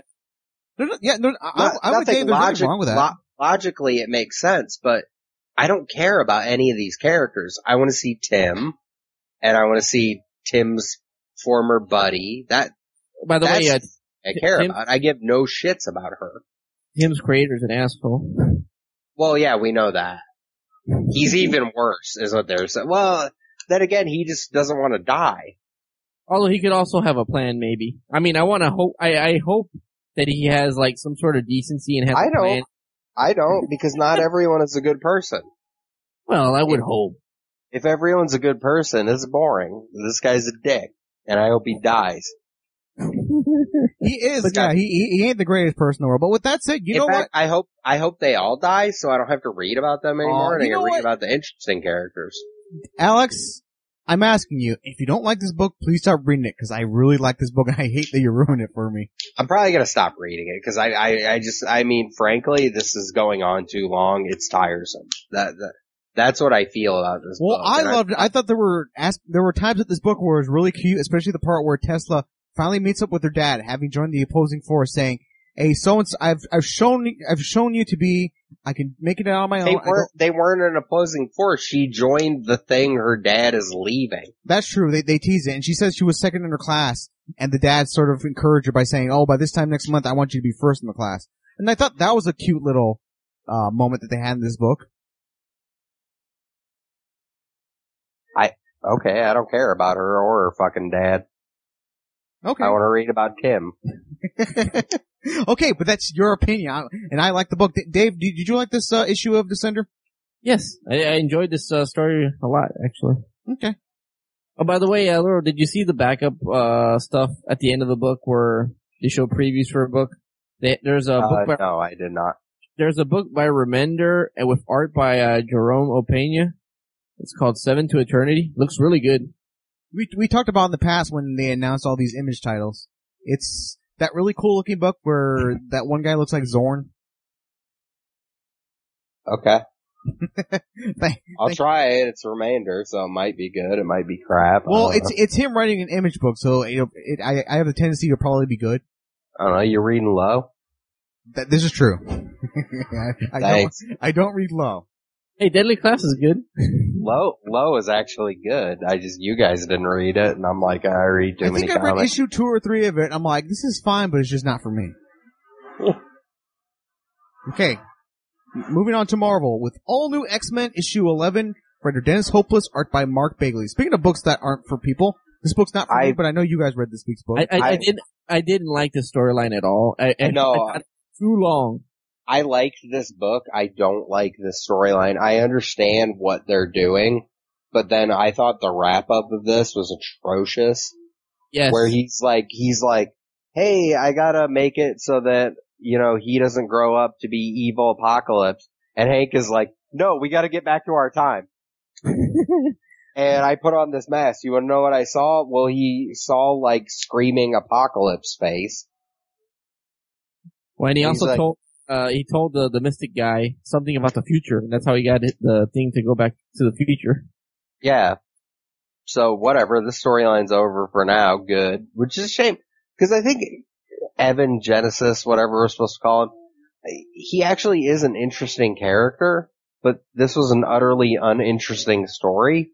I would say there's nothing wrong with that. Logically, it makes sense, but I don't care about any of these characters. I want to see Tim, and I want to see Tim's former buddy. By the way, I care about. I give no shits about her. Tim's creator's an asshole. Well, yeah, we know that. He's even worse, is what they're saying. Well, then again, he just doesn't want to die. Although he could also have a plan, maybe. I mean, I hope that he has, some sort of decency and has a plan. I don't, because not everyone is a good person. Well, I would hope. If everyone's a good person, it's boring. This guy's a dick, and I hope he dies. He is, he ain't the greatest person in the world. But with that said, you know what? I hope they all die, so I don't have to read about them anymore, and I can read about the interesting characters. Alex, I'm asking you, if you don't like this book, please stop reading it, because I really like this book, and I hate that you ruined it for me. I'm probably gonna stop reading it, because I mean, frankly, this is going on too long. It's tiresome. That's what I feel about this book. Well, I loved it. I thought there were times at this book where it was really cute, especially the part where Tesla finally meets up with her dad, having joined the opposing force, saying, "Hey, I've shown you to be. I can make it out on my own." They weren't an opposing force. She joined the thing her dad is leaving. That's true. They tease it, and she says she was second in her class, and the dad sort of encouraged her by saying, "Oh, by this time next month, I want you to be first in the class." And I thought that was a cute little moment that they had in this book. I don't care about her or her fucking dad. Okay. I want to read about Tim. Okay, but that's your opinion, and I like the book. Dave, did you like this issue of Descender? Yes, I enjoyed this story a lot, actually. Okay. Oh, by the way, Laura, did you see the backup stuff at the end of the book where they show previews for a book? There's a book. No, I did not. There's a book by Remender and with art by Jerome Opeña. It's called Seven to Eternity. Looks really good. We talked about in the past when they announced all these Image titles. It's that really cool looking book where that one guy looks like Zorn. Okay. I'll try it. It's a Remender, so it might be good. It might be crap. Well, it's him writing an Image book, so I have the tendency to probably be good. I don't know. You're reading low? This is true. Thanks. I don't read low. Hey, Deadly Class is good. Low is actually good. You guys didn't read it, and I'm like, I read too many comics. I think I read issue 2 or 3 of it, and I'm like, this is fine, but it's just not for me. Okay. Moving on to Marvel with All New X-Men issue 11, writer Dennis Hopeless, art by Mark Bagley. Speaking of books that aren't for people, this book's not for me, but I know you guys read this week's book. I didn't like the storyline at all. I thought it was too long. I liked this book. I don't like this storyline. I understand what they're doing, but then I thought the wrap up of this was atrocious. Yes. Where he's like, hey, I gotta make it so that, he doesn't grow up to be evil Apocalypse. And Hank is like, no, we gotta get back to our time. And I put on this mask. You wanna know what I saw? Well, he saw, like, screaming Apocalypse face. Well, and he also told the Mystic guy something about the future, and that's how he got the thing to go back to the future. Yeah. So, whatever, the storyline's over for now, good. Which is a shame, because I think Evan Genesis, whatever we're supposed to call him, he actually is an interesting character, but this was an utterly uninteresting story.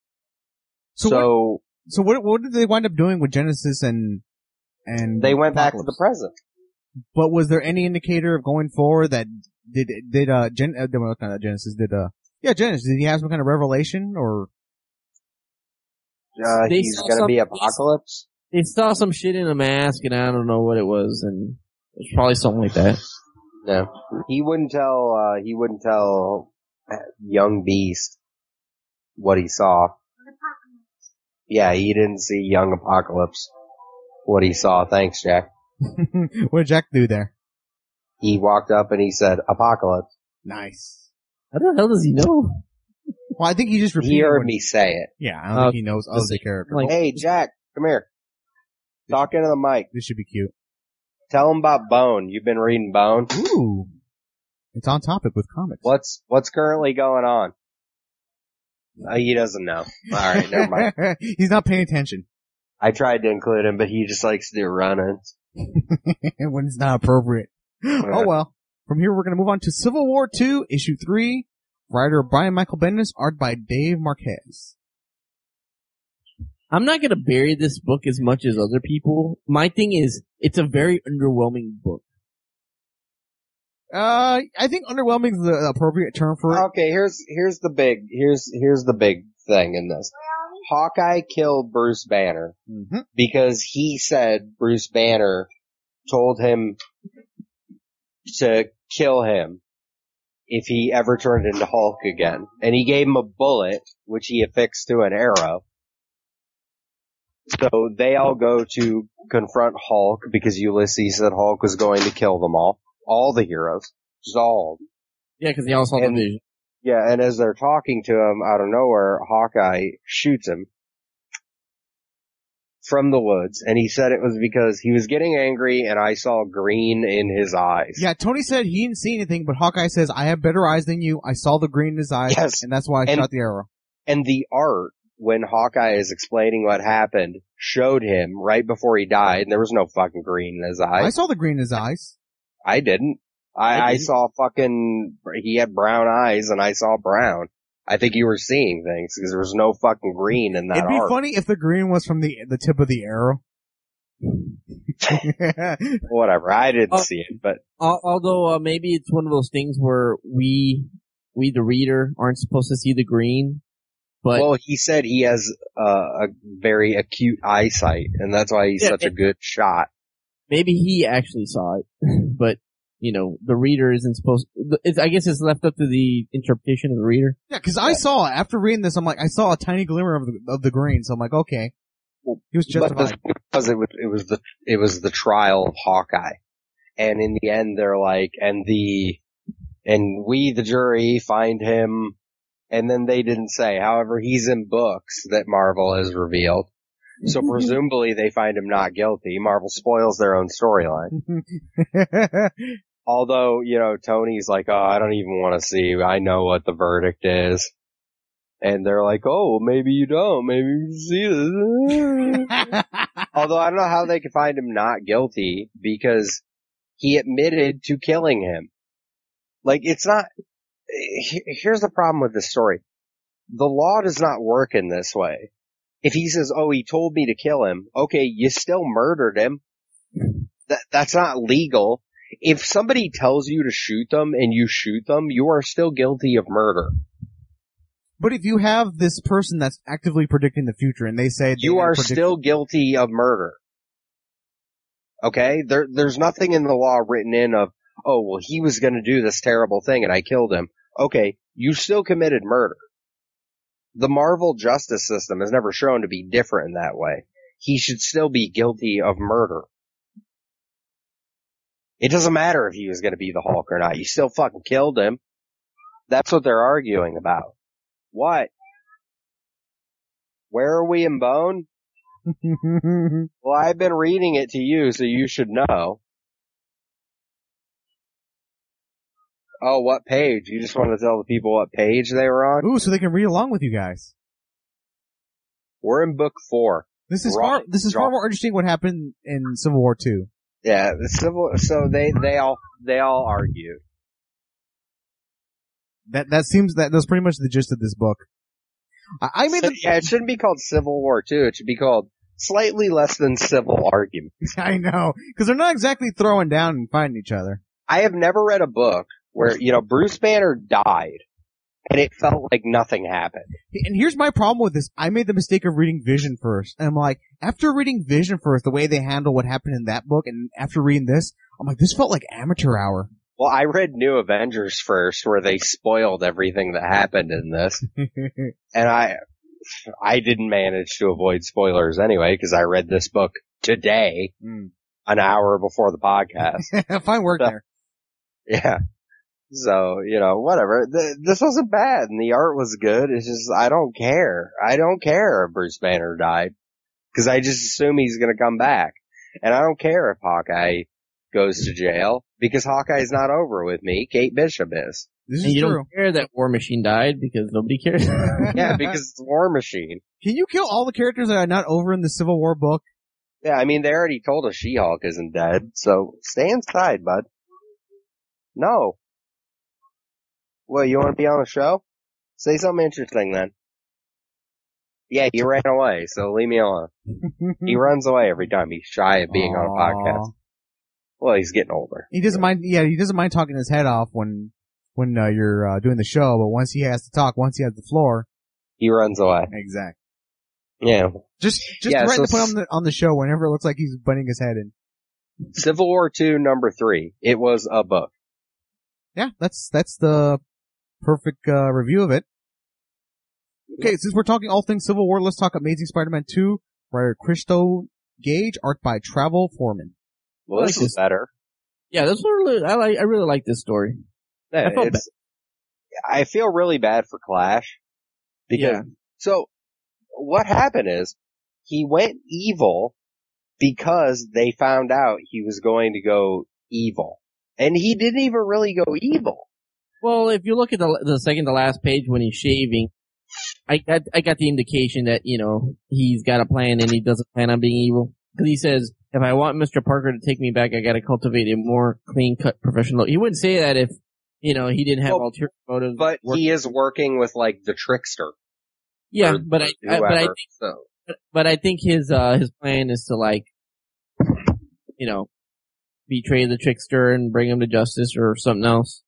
So what did they wind up doing with Genesis and they went back to the present. But was there any indicator of going forward that Genesis, did he have some kind of revelation or? He's gonna be Apocalypse? They saw some shit in a mask and I don't know what it was, and it was probably something like that. No. He wouldn't tell young Beast what he saw. Yeah, he didn't see young Apocalypse what he saw. Thanks, Jack. What did Jack do there? He walked up and he said, Apocalypse. Nice. How the hell does he know? Well, I think he just repeated. He heard me say it. Yeah, I don't think he knows of the character. Hey, Jack, come here. Talk into the mic. This should be cute. Tell him about Bone. You've been reading Bone? Ooh. It's on topic with comics. What's currently going on? He doesn't know. Alright, never mind. He's not paying attention. I tried to include him, but he just likes to do run-ins. When it's not appropriate. Oh well. From here we're going to move on to Civil War II, issue 3. Writer Brian Michael Bendis, art by Dave Marquez. I'm not going to bury this book as much as other people. My thing is, it's a very underwhelming book. I think underwhelming is the appropriate term for it. Okay, here's the big thing in this. Hawkeye killed Bruce Banner because he said Bruce Banner told him to kill him if he ever turned into Hulk again. And he gave him a bullet, which he affixed to an arrow. So they all go to confront Hulk because Ulysses said Hulk was going to kill them all. All the heroes. Just all of them. Yeah, because they all saw the vision. Yeah, and as they're talking to him out of nowhere, Hawkeye shoots him from the woods, and he said it was because he was getting angry and I saw green in his eyes. Yeah, Tony said he didn't see anything, but Hawkeye says, I have better eyes than you, I saw the green in his eyes, and that's why I shot the arrow. And the art, when Hawkeye is explaining what happened, showed him right before he died, and there was no fucking green in his eyes. I saw the green in his eyes. I didn't. I saw he had brown eyes and I saw brown. I think you were seeing things because there was no fucking green in that It'd be art. funny if the green was from the tip of the arrow. Whatever. I didn't see it, but. Although, maybe it's one of those things where we the reader aren't supposed to see the green, but. Well, he said he has, a very acute eyesight and that's why he's such a good shot. Maybe he actually saw it, but. The reader isn't supposed I guess it's left up to the interpretation of the reader. Yeah, cause I saw, after reading this, I'm like, I saw a tiny glimmer of the green, so I'm like, okay. He was justified. Because it was the trial of Hawkeye. And in the end, they're like, and we, the jury, find him, and then they didn't say. However, he's in books that Marvel has revealed. So presumably they find him not guilty. Marvel spoils their own storyline. Although, Tony's like, oh, I don't even want to see. I know what the verdict is. And they're like, oh, maybe you don't. Maybe you see this. Although I don't know how they could find him not guilty because he admitted to killing him. Like, it's not, here's the problem with this story. The law does not work in this way. If he says, oh, he told me to kill him, okay, you still murdered him. That's not legal. If somebody tells you to shoot them and you shoot them, you are still guilty of murder. But if you have this person that's actively predicting the future and they say you are still guilty of murder. Okay? There's nothing in the law written in of, oh, well, he was gonna do this terrible thing and I killed him. Okay, you still committed murder. The Marvel justice system is never shown to be different in that way. He should still be guilty of murder. It doesn't matter if he was going to be the Hulk or not. You still fucking killed him. That's what they're arguing about. What? Where are we in Bone? Well, I've been reading it to you, so you should know. Oh, what page? You just want to tell the people what page they were on? Ooh, so they can read along with you guys. We're in book 4. This is far more interesting what happened in Civil War 2. Yeah, so they all argued. That's pretty much the gist of this book. It shouldn't be called Civil War 2. It should be called Slightly Less Than Civil Arguments. I know, because they're not exactly throwing down and fighting each other. I have never read a book where, Bruce Banner died, and it felt like nothing happened. And here's my problem with this. I made the mistake of reading Vision first. And I'm like, after reading Vision first, the way they handle what happened in that book, and after reading this, I'm like, this felt like amateur hour. Well, I read New Avengers first, where they spoiled everything that happened in this. And I didn't manage to avoid spoilers anyway, because I read this book today, an hour before the podcast. Fine work there. Yeah. So, whatever. This wasn't bad, and the art was good. It's just, I don't care. I don't care if Bruce Banner died, because I just assume he's gonna come back. And I don't care if Hawkeye goes to jail, because Hawkeye's not over with me. Kate Bishop is. This and is you true. don't care that War Machine died, because nobody cares. Yeah, because it's War Machine. Can you kill all the characters that are not over in the Civil War book? Yeah, I mean, they already told us She-Hulk isn't dead, so stay inside, bud. No. Well, you want to be on the show? Say something interesting then. Yeah, he ran away, so leave me alone. He runs away every time. He's shy of being on a podcast. Well, he's getting older. He doesn't mind. Yeah, he doesn't mind talking his head off when you're doing the show. But once he has to talk, once he has the floor, he runs away. Exactly. Yeah. Just threaten to put him on the show whenever it looks like he's butting his head in. Civil War 2, number 3. It was a book. Yeah, that's the perfect review of it. Okay, since we're talking all things Civil War, let's talk Amazing Spider-Man 2, writer Christo Gage, art by Travel Foreman. Well, this is better. Yeah, this one I really like this story. Yeah, I feel really bad for Clash. Because, so, what happened is, he went evil because they found out he was going to go evil. And he didn't even really go evil. Well, if you look at the second to last page when he's shaving, I got the indication that, he's got a plan and he doesn't plan on being evil. Because he says, if I want Mr. Parker to take me back, I gotta cultivate a more clean-cut professional. He wouldn't say that if, he didn't have ulterior motives. But he is working with, the trickster. Yeah, but I think his plan is to, betray the trickster and bring him to justice or something else.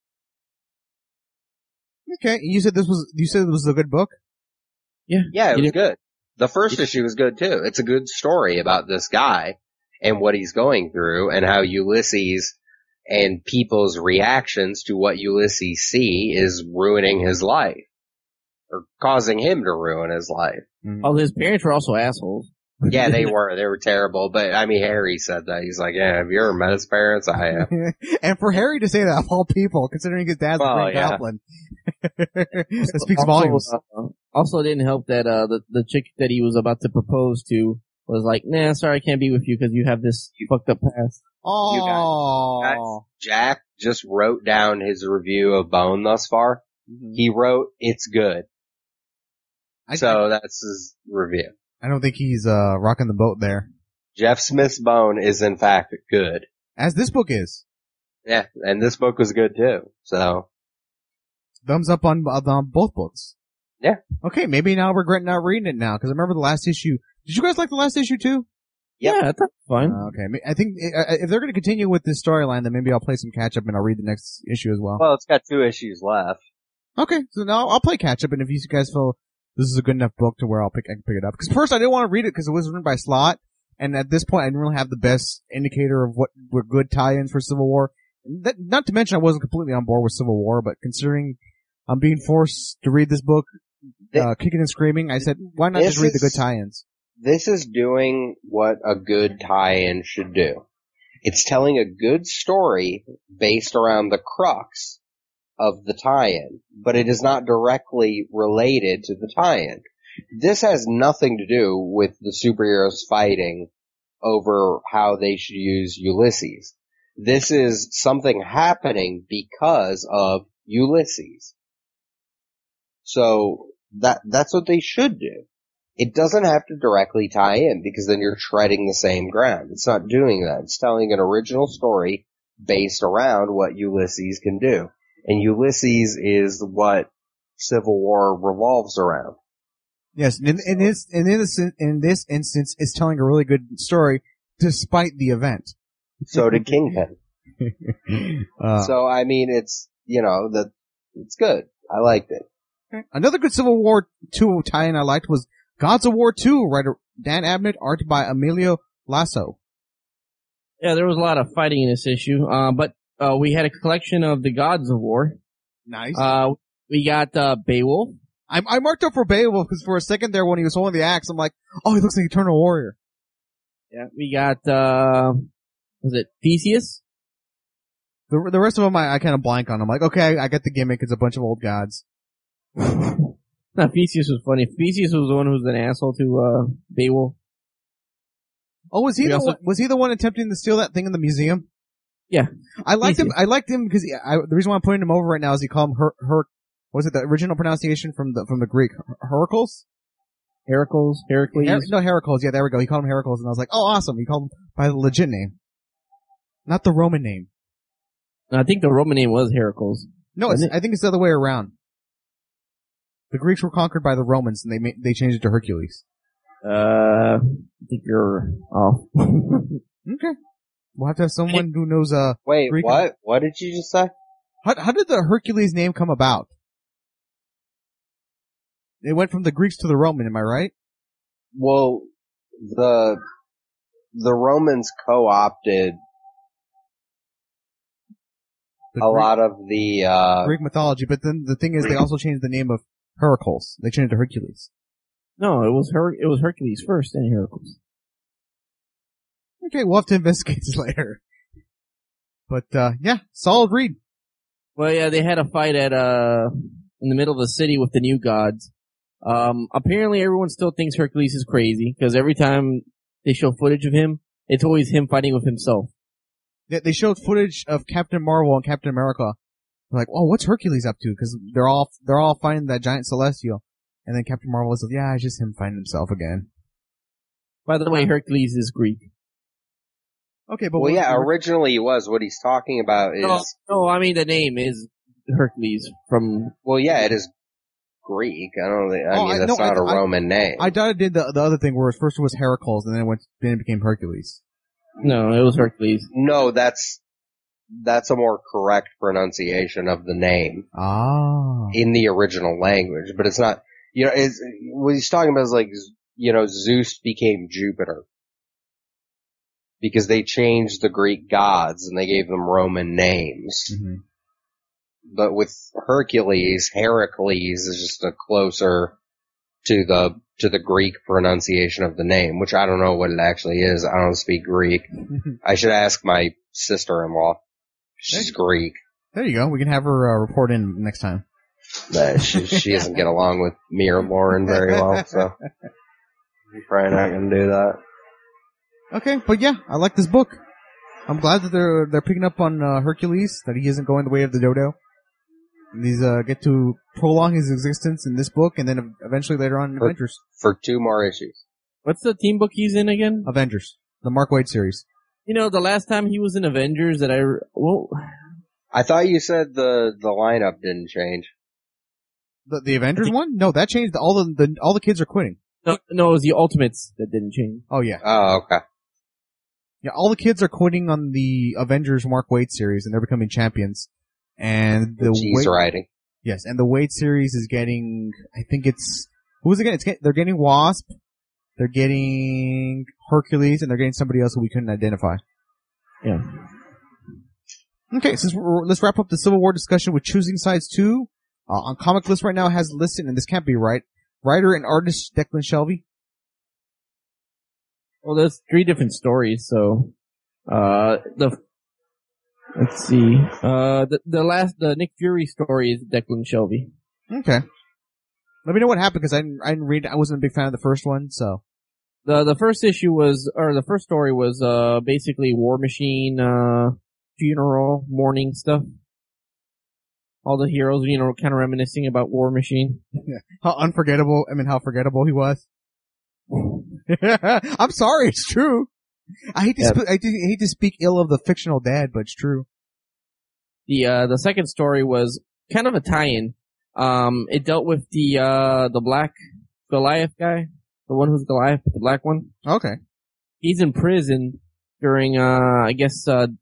Okay, you said it was a good book? Yeah. Yeah, it was good. The first issue was good too. It's a good story about this guy and what he's going through and how Ulysses and people's reactions to what Ulysses see is ruining his life. Or causing him to ruin his life. Oh, his parents were also assholes. Yeah, they were. They were terrible. But, Harry said that. He's like, yeah, have you ever met his parents? I have. And for Harry to say that, of all people, considering his dad's the Green Goblin, that speaks volumes. Also, it didn't help that the chick that he was about to propose to was like, nah, sorry, I can't be with you because you have this fucked up past. Oh, Jack just wrote down his review of Bone thus far. Mm-hmm. He wrote, it's good. So that's his review. I don't think he's rocking the boat there. Jeff Smith's Bone is in fact good. As this book is. Yeah, and this book was good too. So thumbs up on both books. Yeah. Okay, maybe now I regret not reading it now, because I remember the last issue. Did you guys like the last issue too? Yep. Yeah, that's fine. Okay, I think if they're going to continue with this storyline, then maybe I'll play some catch up and I'll read the next issue as well. Well, it's got 2 issues left. Okay, so now I'll play catch up, and if you guys feel this is a good enough book to where I can pick it up. Because first I didn't want to read it because it was written by Slott, and at this point I didn't really have the best indicator of what were good tie-ins for Civil War. Not to mention I wasn't completely on board with Civil War, but considering I'm being forced to read this book, kicking and screaming, I said, why not just read the good tie-ins? This is doing what a good tie-in should do. It's telling a good story based around the crux of the tie-in, but it is not directly related to the tie-in. This has nothing to do with the superheroes fighting over how they should use Ulysses. This is something happening because of Ulysses. So that's what they should do. It doesn't have to directly tie in, because then you're treading the same ground. It's not doing that. It's telling an original story based around what Ulysses can do. And Ulysses is what Civil War revolves around. Yes, in this instance, it's telling a really good story despite the event. So did Kingpin. So, I mean, it's, it's good. I liked it. Okay. Another good Civil War 2 tie-in I liked was Gods of War 2, writer Dan Abnett, art by Emilio Lasso. Yeah, there was a lot of fighting in this issue, but we had a collection of the Gods of War. Nice. We got Beowulf. I marked up for Beowulf because for a second there when he was holding the axe, I'm like, oh, he looks like Eternal Warrior. Yeah, we got, was it Theseus? The rest of them I kind of blank on. I'm like, okay, I get the gimmick. It's a bunch of old gods. No, Theseus was funny. Theseus was the one who was an asshole to, Beowulf. Oh, was he the one attempting to steal that thing in the museum? Yeah. I liked him because the reason why I'm putting him over right now is he called him was it the original pronunciation from the Greek? Heracles? Heracles? Heracles? No, Heracles. Yeah, there we go. He called him Heracles, and I was like, oh, awesome. He called him by the legit name. Not the Roman name. I think the Roman name was Heracles. No, I think it's the other way around. The Greeks were conquered by the Romans, and they changed it to Hercules. I think you're off. Okay. We'll have to have someone who knows, Wait, Greek. What did you just say? How did the Hercules name come about? It went from the Greeks to the Roman, am I right? Well, the Romans co-opted a lot of the, Greek mythology, but then the thing is they also changed the name of Heracles. They changed it to Hercules. No, it was Hercules first, then Heracles. Okay, we'll have to investigate this later. But, yeah, solid read. Well, yeah, they had a fight in the middle of the city with the new gods. Apparently everyone still thinks Hercules is crazy, because every time they show footage of him, it's always him fighting with himself. They showed footage of Captain Marvel and Captain America. They're like, oh, what's Hercules up to? Because they're all fighting that giant Celestial. And then Captain Marvel is like, yeah, it's just him fighting himself again. By the way, Hercules is Greek. Okay, but well, yeah, originally he was. What he's talking about is no, I mean the name is Hercules from. Well, yeah, it is Greek. I mean, that's not a Roman name. I thought it did the other thing where first it was Heracles and then it became Hercules. No, it was Hercules. No, that's a more correct pronunciation of the name. In the original language, but it's not. What he's talking about is like, Zeus became Jupiter. Because they changed the Greek gods and they gave them Roman names. Mm-hmm. But with Hercules is just a closer to the Greek pronunciation of the name, which I don't know what it actually is. I don't speak Greek. I should ask my sister-in-law. She's Greek. There you go. We can have her report in next time. She doesn't get along with me or Lauren very well, so you're probably not going to do that. Okay, but yeah, I like this book. I'm glad that they're picking up on Hercules, that he isn't going the way of the dodo. And these get to prolong his existence in this book, and then eventually later on in Avengers. For 2 more issues. What's the team book he's in again? Avengers, the Mark Waid series. The last time he was in Avengers I thought you said the lineup didn't change. The Avengers one? No, that changed. All the kids are quitting. No, it was the Ultimates that didn't change. Oh yeah. Oh, okay. Yeah, all the kids are quitting on the Avengers Mark Waid series, and they're becoming champions. And he's writing. Yes, and the Waid series is getting, I think who's it getting? They're getting Wasp, they're getting Hercules, and they're getting somebody else who we couldn't identify. Yeah. Okay, let's wrap up the Civil War discussion with Choosing Sides 2. On Comic List right now has listed, and this can't be right, writer and artist Declan Shalvey. Well, there's 3 different stories, so Let's see. The Nick Fury story is Declan Shelby. Okay. Let me know what happened because I didn't read. I wasn't a big fan of the first one, so. The first issue was, or the first story was, basically War Machine, funeral, mourning stuff. All the heroes, kind of reminiscing about War Machine. Yeah. How forgettable he was. I'm sorry, it's true. I hate to speak ill of the fictional dad, but it's true. The second story was kind of a tie-in. It dealt with the black Goliath guy. The one who's Goliath, the black one. Okay. He's in prison during, I guess, there's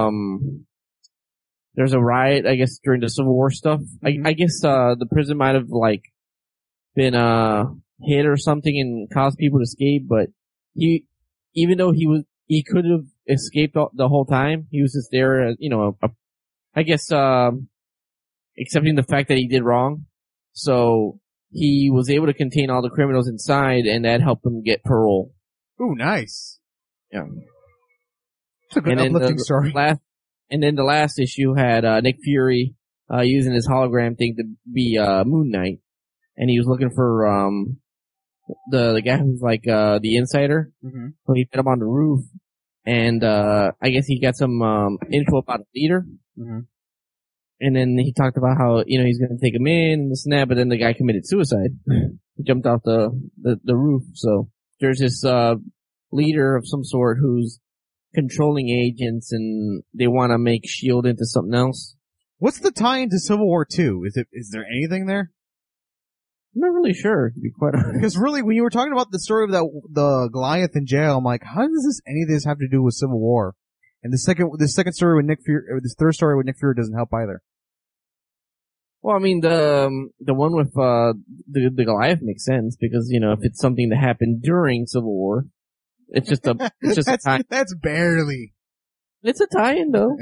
a riot, I guess, during the Civil War stuff. I guess, the prison might have, been, hit or something and caused people to escape, but even though he could have escaped the whole time, he was just there as, I guess, accepting the fact that he did wrong. So, he was able to contain all the criminals inside, and that helped him get parole. Ooh, nice. Yeah. It's a good uplifting story. And then the last issue had Nick Fury using his hologram thing to be Moon Knight, and he was looking for the guy who's the insider. Mm-hmm. So he put him on the roof, and I guess he got some info about a leader. Mm-hmm. And then he talked about how, he's going to take him in and this and that, but then the guy committed suicide. He jumped off the roof. So there's this, leader of some sort who's controlling agents and they want to make S.H.I.E.L.D. into something else. What's the tie into Civil War II? Is there anything there? I'm not really sure, to be quite honest. Because really, when you were talking about the story of the Goliath in jail, I'm like, how does any of this have to do with Civil War? And the second story with Nick Fury, or this third story with Nick Fury doesn't help either. Well, I mean, the one with, the Goliath makes sense because, if it's something that happened during Civil War, it's just a tie. That's barely. It's a tie-in though.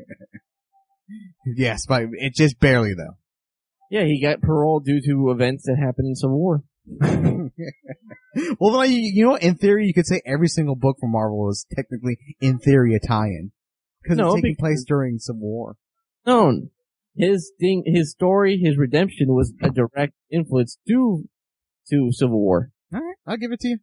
Yes, but it's just barely though. Yeah, he got parole due to events that happened in Civil War. Well, in theory, you could say every single book from Marvel is technically, in theory, a tie-in. Because it's taking place during Civil War. No. His story, his redemption was a direct influence due to Civil War. Alright, I'll give it to you.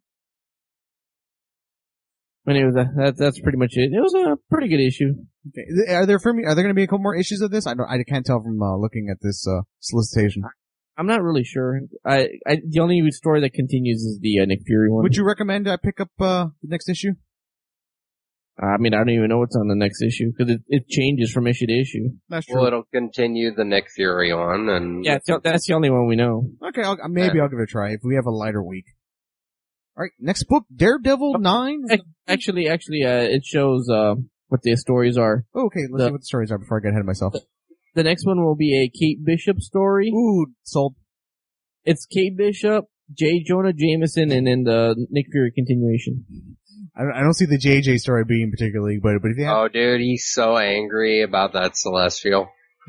Anyway, that's pretty much it. It was a pretty good issue. Okay. Are there going to be a couple more issues of this? I can't tell from, looking at this, solicitation. I'm not really sure. The only story that continues is the Nick Fury one. Would you recommend I pick up, the next issue? I mean, I don't even know what's on the next issue because it changes from issue to issue. That's true. Well, it'll continue the Nick Fury one, and yeah, that's the only one we know. Okay, I'll give it a try if we have a lighter week. All right, next book, Daredevil 9. Actually, it shows what the stories are. Oh, okay, let's see what the stories are before I get ahead of myself. The next one will be a Kate Bishop story. Ooh, sold. It's Kate Bishop, J. Jonah Jameson, and then the Nick Fury continuation. I don't see the JJ story being particularly, but if you have... Oh, dude, he's so angry about that Celestial.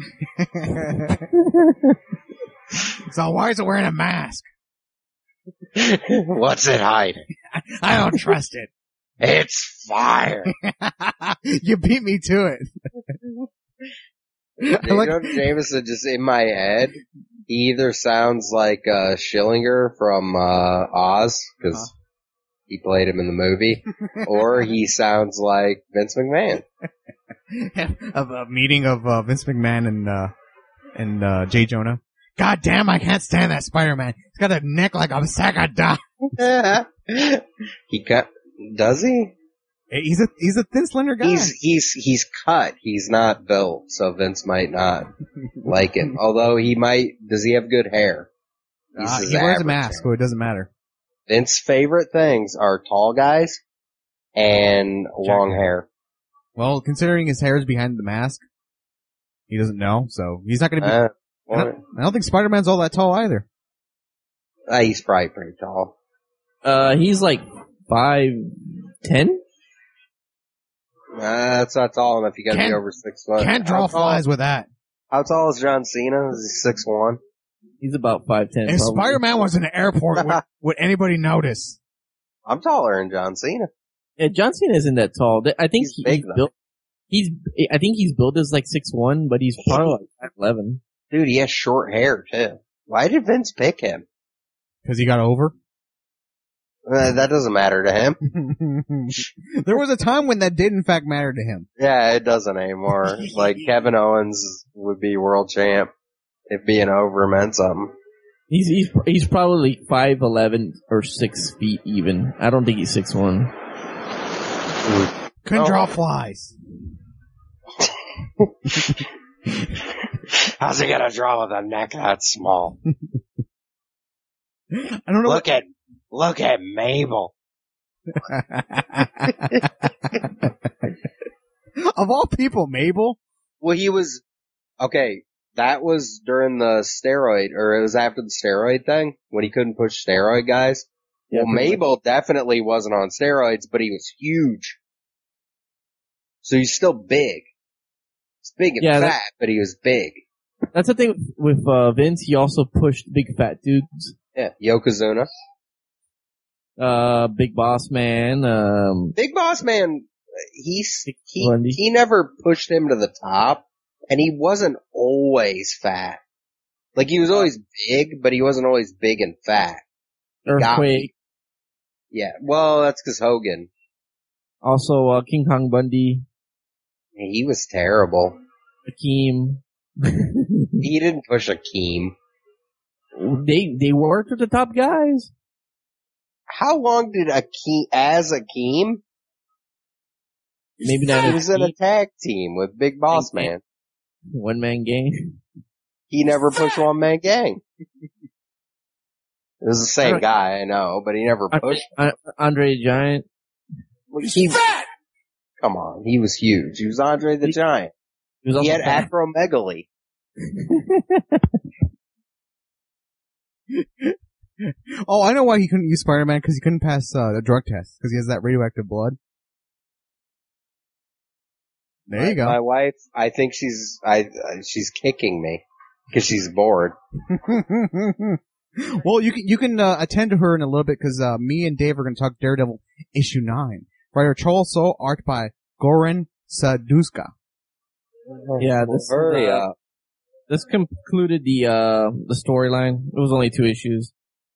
So why is it wearing a mask? What's it hiding? I don't trust it. It's fire. You beat me to it. Jameson, just in my head, he either sounds like Schillinger from Oz, because he played him in the movie, or he sounds like Vince McMahon. A meeting of Vince McMahon and J. Jonah. God damn, I can't stand that Spider-Man. He's got a neck like a sack of dog. Does he? He's a thin, slender guy. He's cut. He's not built, so Vince might not like him. Although does he have good hair? He wears a mask, so it doesn't matter. Vince's favorite things are tall guys and long hair. Well, considering his hair is behind the mask, he doesn't know, so he's not going to be... I don't think Spider-Man's all that tall either. He's probably pretty tall. He's like 5'10"? That's not tall enough. You gotta be over 6 foot. Can't draw flies with that. How tall is John Cena? Is he 6'1"? He's about 5'10". If Spider-Man was in the airport, would anybody notice? I'm taller than John Cena. Yeah, John Cena isn't that tall. I think He's big, though. I think he's built as like 6'1", but he's probably like 5'11". Dude, he has short hair too. Why did Vince pick him? Because he got over. That doesn't matter to him. There was a time when that did in fact matter to him. Yeah, it doesn't anymore. Like Kevin Owens would be world champ if being over meant something. He's probably 5'11" or 6 feet even. I don't think he's 6'1". Couldn't draw flies. How's he gonna draw with a neck that small? I don't know. Look at Mabel. Of all people, Mabel. Well, he was okay. That was during the steroid, or it was after the steroid thing when he couldn't push steroid guys. Yeah, well, Mabel definitely wasn't on steroids, but he was huge. So he's still big. He's big and fat, but he was big. That's the thing with Vince. He also pushed big fat dudes. Yeah, Yokozuna. Big Boss Man. Big Boss Man, he never pushed him to the top, and he wasn't always fat. Like, he was always big, but he wasn't always big and fat. Earthquake. Yeah, well, that's 'cause Hogan. Also, King Kong Bundy. He was terrible. Akeem. He didn't push Akeem. They worked with the top guys. How long did Akeem? Maybe not. He was in a tag team with Big Boss Man. One man gang. He never pushed one man gang. It was the same guy, I know, but he never pushed. Andre the Giant. He's fat! Come on, he was huge. He was Andre the Giant. He had acromegaly. Oh, I know why he couldn't use Spider-Man, because he couldn't pass the drug test, because he has that radioactive blood. There you go. My wife, I think she's kicking me because she's bored. Well, you can attend to her in a little bit, because me and Dave are going to talk Daredevil issue 9. Writer Charles Soule, art by Goran Saduska. Yeah, this concluded the storyline. It was only 2 issues.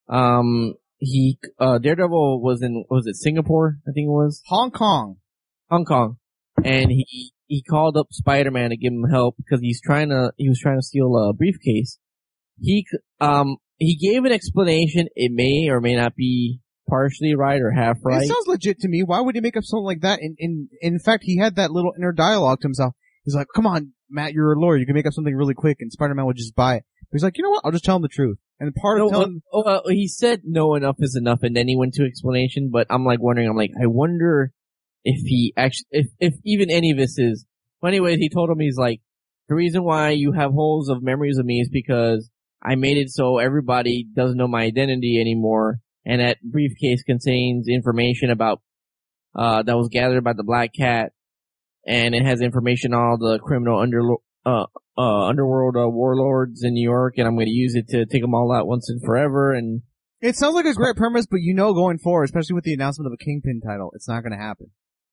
Daredevil was in, was it Singapore? I think it was Hong Kong, and he called up Spider-Man to give him help because he was trying to steal a briefcase. He gave an explanation. It may or may not be partially right or half right. It sounds legit to me. Why would he make up something like that? In fact, he had that little inner dialogue to himself. He's like, come on, Matt, you're a lawyer. You can make up something really quick, and Spider-Man would just buy it. But he's like, you know what? I'll just tell him the truth. And part of telling... he said no, enough is enough, and then he went to explanation, but I'm wondering, I wonder if he actually, if even any of this is... Well, anyways, he told him, he's like, the reason why you have holes of memories of me is because I made it so everybody doesn't know my identity anymore, and that briefcase contains information about, that was gathered by the Black Cat, and it has information on all the criminal underworld warlords in New York, and I'm going to use it to take them all out once and forever. And it sounds like a great premise, but going forward, especially with the announcement of a Kingpin title, it's not going to happen.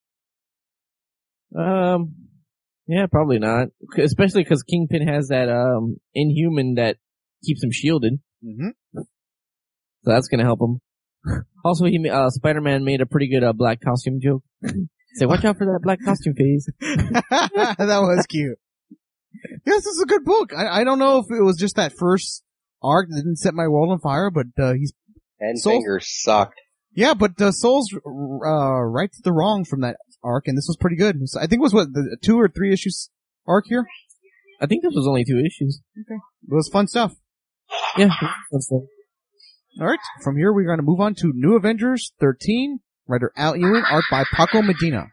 Yeah, probably not. Especially because Kingpin has that Inhuman that keeps him shielded. Mm-hmm. So that's going to help him. Also, Spider-Man made a pretty good black costume joke. Say, watch out for that black costume phase. That was cute. Yes, this is a good book. I don't know if it was just that first arc that didn't set my world on fire, but he's... And Fingers sucked. Yeah, but Soule's rights the wrong from that arc, and this was pretty good. I think it was, the 2 or 3 issues arc here? I think this was only 2 issues. Okay. It was fun stuff. Yeah, fun stuff. Alright, from here we're going to move on to New Avengers 13, writer Al Ewing, art by Paco Medina.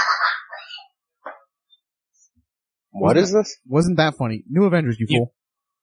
What is this? Wasn't that funny? New Avengers, you fool.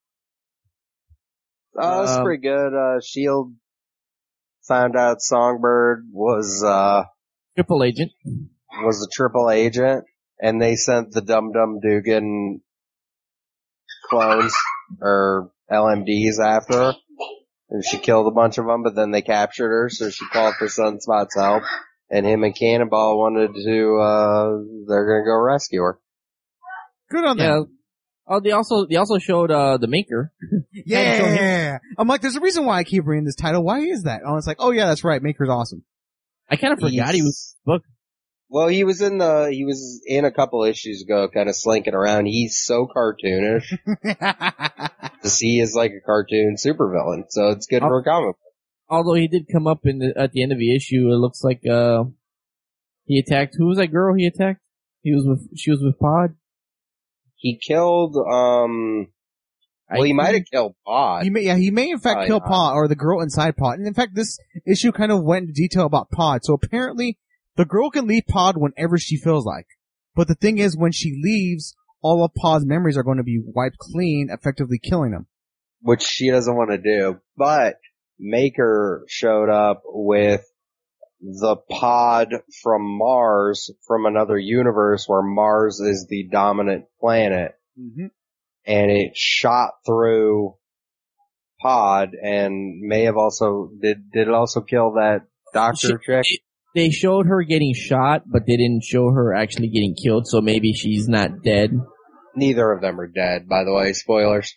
Oh, that's pretty good. S.H.I.E.L.D. found out Songbird was triple agent. Was a triple agent, and they sent the Dum Dum Dugan clones, or LMDs after her. And she killed a bunch of them, but then they captured her, so she called for Sunspot's help. and him and Cannonball wanted to, they're gonna go rescue her. Good on them. Oh, they also showed, the Maker. Yeah. I'm like, there's a reason why I keep reading this title. Why is that? Oh, it's like, oh yeah, that's right. Maker's awesome. I kind of forgot he was in the book. Well, he was in a couple issues ago, kind of slinking around. He's so cartoonish. He is like a cartoon supervillain, so it's good for a comic book. Although he did come up at the end of the issue, it looks like, he attacked, who was that girl he attacked? She was with Pod? He killed, he might have killed Pod. He may in fact kill Pod, or the girl inside Pod. And in fact, this issue kind of went into detail about Pod. So apparently, the girl can leave Pod whenever she feels like. But the thing is, when she leaves, all of Pod's memories are going to be wiped clean, effectively killing him. Which she doesn't want to do. But Maker showed up with the Pod from Mars, from another universe where Mars is the dominant planet. Mm-hmm. And it shot through Pod and may have also, did it also kill that doctor chick? They showed her getting shot, but they didn't show her actually getting killed, so maybe she's not dead. Neither of them are dead, by the way. Spoilers.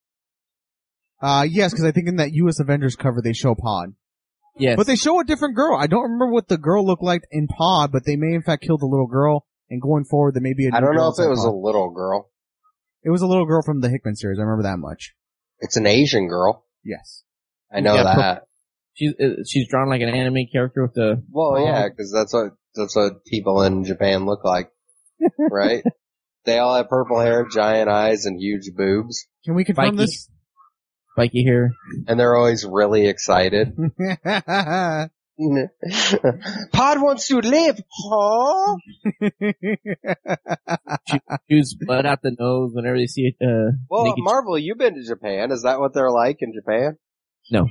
Yes, because I think in that U.S. Avengers cover they show Pod. Yes. But they show a different girl. I don't remember what the girl looked like in Pod, but they may in fact kill the little girl, and going forward there may be a new I don't know girl if it was Pod. a little girl. It was a little girl from the Hickman series, I remember that much. It's an Asian girl. Yes. I know that. She's drawn like an anime character with the... Well, yeah, because that's what people in Japan look like, right? They all have purple hair, giant eyes, and huge boobs. Can we confirm this? Spiky hair. And they're always really excited. Pod wants to live, huh? Choose blood out the nose whenever they see it. Well, Marvel, you've been to Japan. Is that what they're like in Japan? No.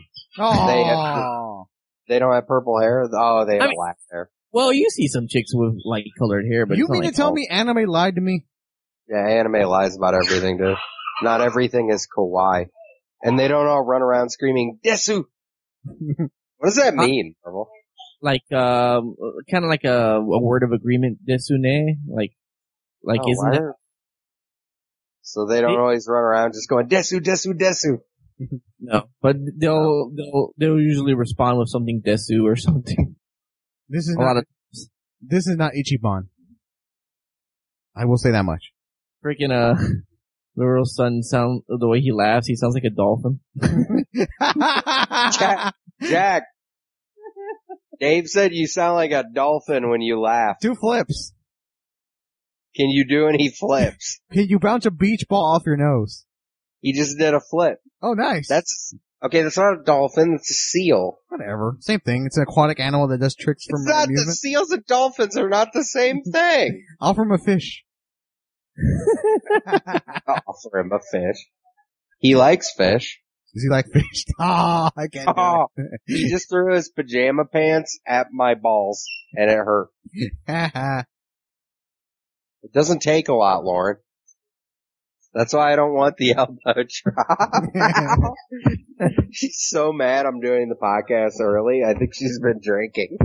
They don't have purple hair? Oh, they have black hair. Well, you see some chicks with light colored hair, but you mean to tell me anime lied to me? Yeah, anime lies about everything, dude. Not everything is kawaii. And they don't all run around screaming, Desu! What does that mean, Marvel? Like, kind of like a word of agreement, desune? Isn't it? So they don't always run around just going, Desu, Desu, Desu. No, but they'll usually respond with something desu or something. This is not Ichiban. I will say that much. Freaking, Little's son the way he laughs, he sounds like a dolphin. Jack. Dave said you sound like a dolphin when you laugh. Do flips. Can you do any flips? Can you bounce a beach ball off your nose? He just did a flip. Oh, nice. That's not a dolphin, it's a seal. Whatever. Same thing. It's an aquatic animal that does tricks from amusement. The seals and dolphins are not the same thing. Offer him a fish. Offer him a fish. He likes fish. Does he like fish? Oh, I can't do it. He just threw his pajama pants at my balls, and it hurt. It doesn't take a lot, Lauren. That's why I don't want the elbow drop. She's so mad I'm doing the podcast early. I think she's been drinking.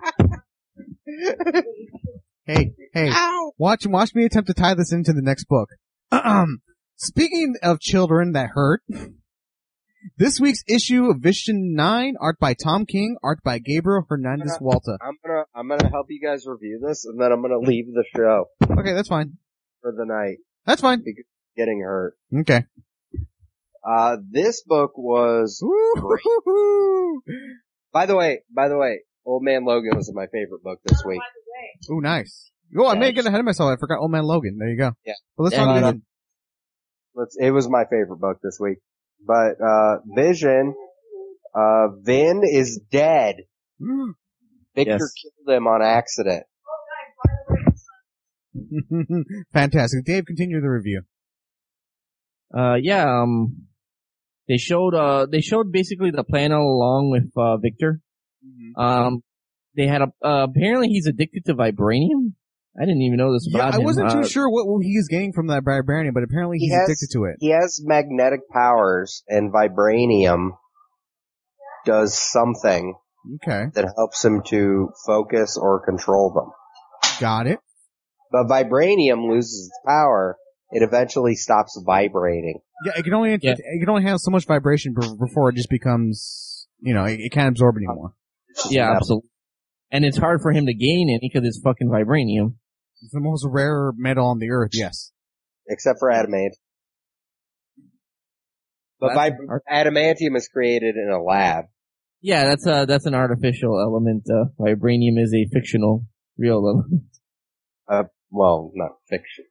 Hey, Ow. watch me attempt to tie this into the next book. Speaking of children that hurt, this week's issue of Vision 9, art by Tom King, art by Gabriel Hernandez Walta. I'm gonna help you guys review this, and then I'm gonna leave the show. Okay, that's fine. For the night. That's fine. Because getting hurt. Okay. This book was great. By the way, Old Man Logan was my favorite book this week. Ooh, nice. Oh, I may get ahead of myself. I forgot Old Man Logan. There you go. Yeah. But let's talk about it was my favorite book this week. But, Vision, Vin is dead. Victor killed him on accident. Fantastic. Dave, continue the review. They showed basically the plan all along with, Victor. Mm-hmm. They had apparently he's addicted to vibranium. I didn't even know this about him. I wasn't too sure what he is getting from that vibranium, but apparently he's addicted to it. He has magnetic powers, and vibranium does something Okay. that helps him to focus or control them. Got it. But vibranium loses its power. It eventually stops vibrating. Yeah, it can only handle so much vibration before it just becomes, it can't absorb anymore. Yeah, absolutely. And it's hard for him to gain any because it's fucking vibranium. It's the most rare metal on the earth, yes. Except for adamantium. But adamantium is created in a lab. Yeah, that's an artificial element. Vibranium is a fictional, real element. Well, not fiction.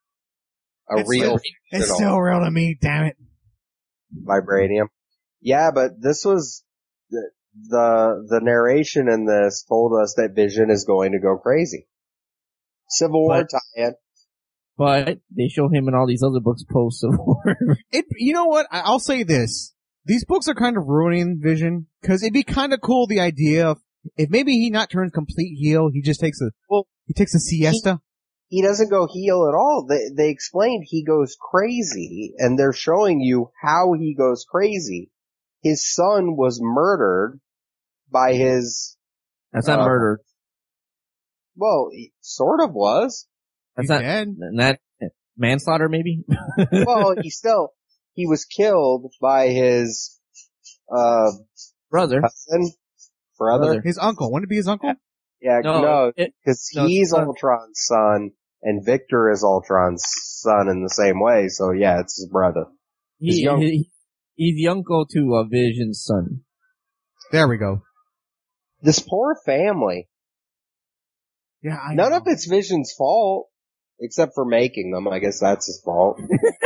It's still real to me, damn it. Vibranium. Yeah, but this was the narration in this told us that Vision is going to go crazy. Civil War tie-in. But they show him in all these other books post Civil War. You know what? I'll say this. These books are kind of ruining Vision, cause it'd be kind of cool the idea of, if maybe he not turns complete heel, he just takes a siesta. He doesn't go heel at all. They explained he goes crazy, and they're showing you how he goes crazy. His son was murdered by his... That's not murder. Well, he sort of was. That's not manslaughter, maybe? Well, he was killed by his, brother. Cousin? Brother? His uncle. Wouldn't it be his uncle? Yeah, no, because he's Ultron's son, and Victor is Ultron's son in the same way, so yeah, it's his brother. He's the uncle to Vision's son. There we go. This poor family. Yeah, None of it's Vision's fault, except for making them. I guess that's his fault.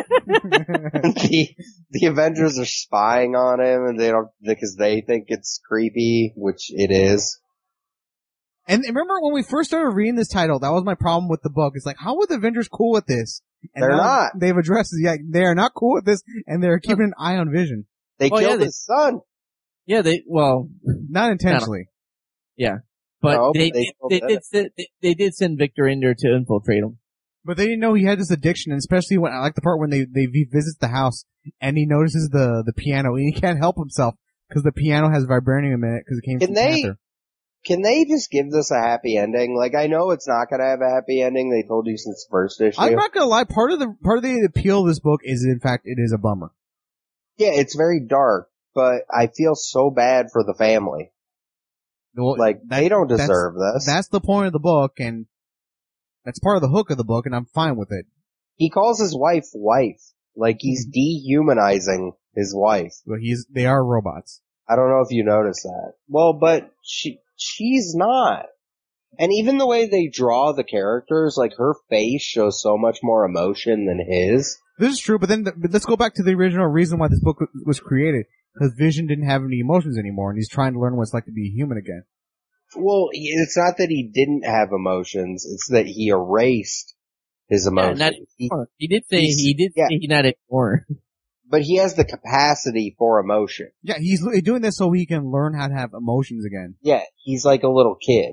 The Avengers are spying on him, and because they think it's creepy, which it is. And remember when we first started reading this title, that was my problem with the book. It's like, how were the Avengers cool with this? And they're not. They've addressed it. Yeah, they are not cool with this, and they're keeping an eye on Vision. They killed his son. Yeah, not intentionally. Yeah. But no, they did send Victor in there to infiltrate him. But they didn't know he had this addiction, and especially when, I like the part when they visits the house, and he notices the piano, and he can't help himself, because the piano has vibranium in it, because it came from Panther. Can they just give this a happy ending? Like, I know it's not gonna have a happy ending. They told you since the first issue. I'm not gonna lie. Part of the appeal of this book is, in fact, it is a bummer. Yeah, it's very dark, but I feel so bad for the family. Well, they don't deserve this. That's the point of the book, and that's part of the hook of the book, and I'm fine with it. He calls his wife. Like, he's dehumanizing his wife. But they are robots. I don't know if you noticed that. Well, but she's not. And even the way they draw the characters, like, her face shows so much more emotion than his. This is true, but let's go back to the original reason why this book was created. Because Vision didn't have any emotions anymore, and he's trying to learn what it's like to be human again. Well, it's not that he didn't have emotions, it's that he erased his emotions. He did say he's not anymore. But he has the capacity for emotion. Yeah, he's doing this so he can learn how to have emotions again. Yeah, he's like a little kid.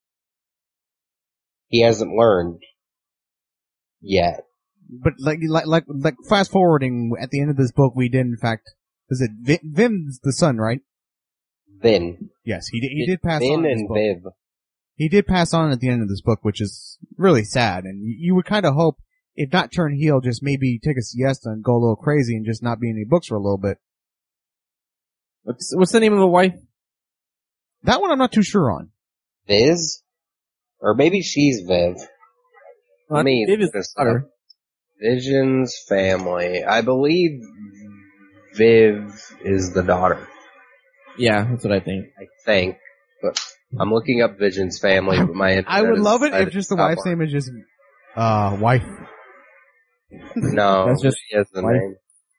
He hasn't learned yet. But like fast forwarding at the end of this book, we did in fact. Is it Vim's the son, right? Vin. Yes, he did pass Vin on. Vin and Viv. He did pass on at the end of this book, which is really sad. And you would kind of hope, if not turn heel, just maybe take a siesta and go a little crazy and just not be in any books for a little bit. What's the name of the wife? That one I'm not too sure on. Viz? Or maybe she's Viv. Viv is the daughter. Vision's family. I believe Viv is the daughter. Yeah, that's what I think. But I'm looking up Vision's family, but I would love it if just the wife's name is just, wife. No, that's just she has the name.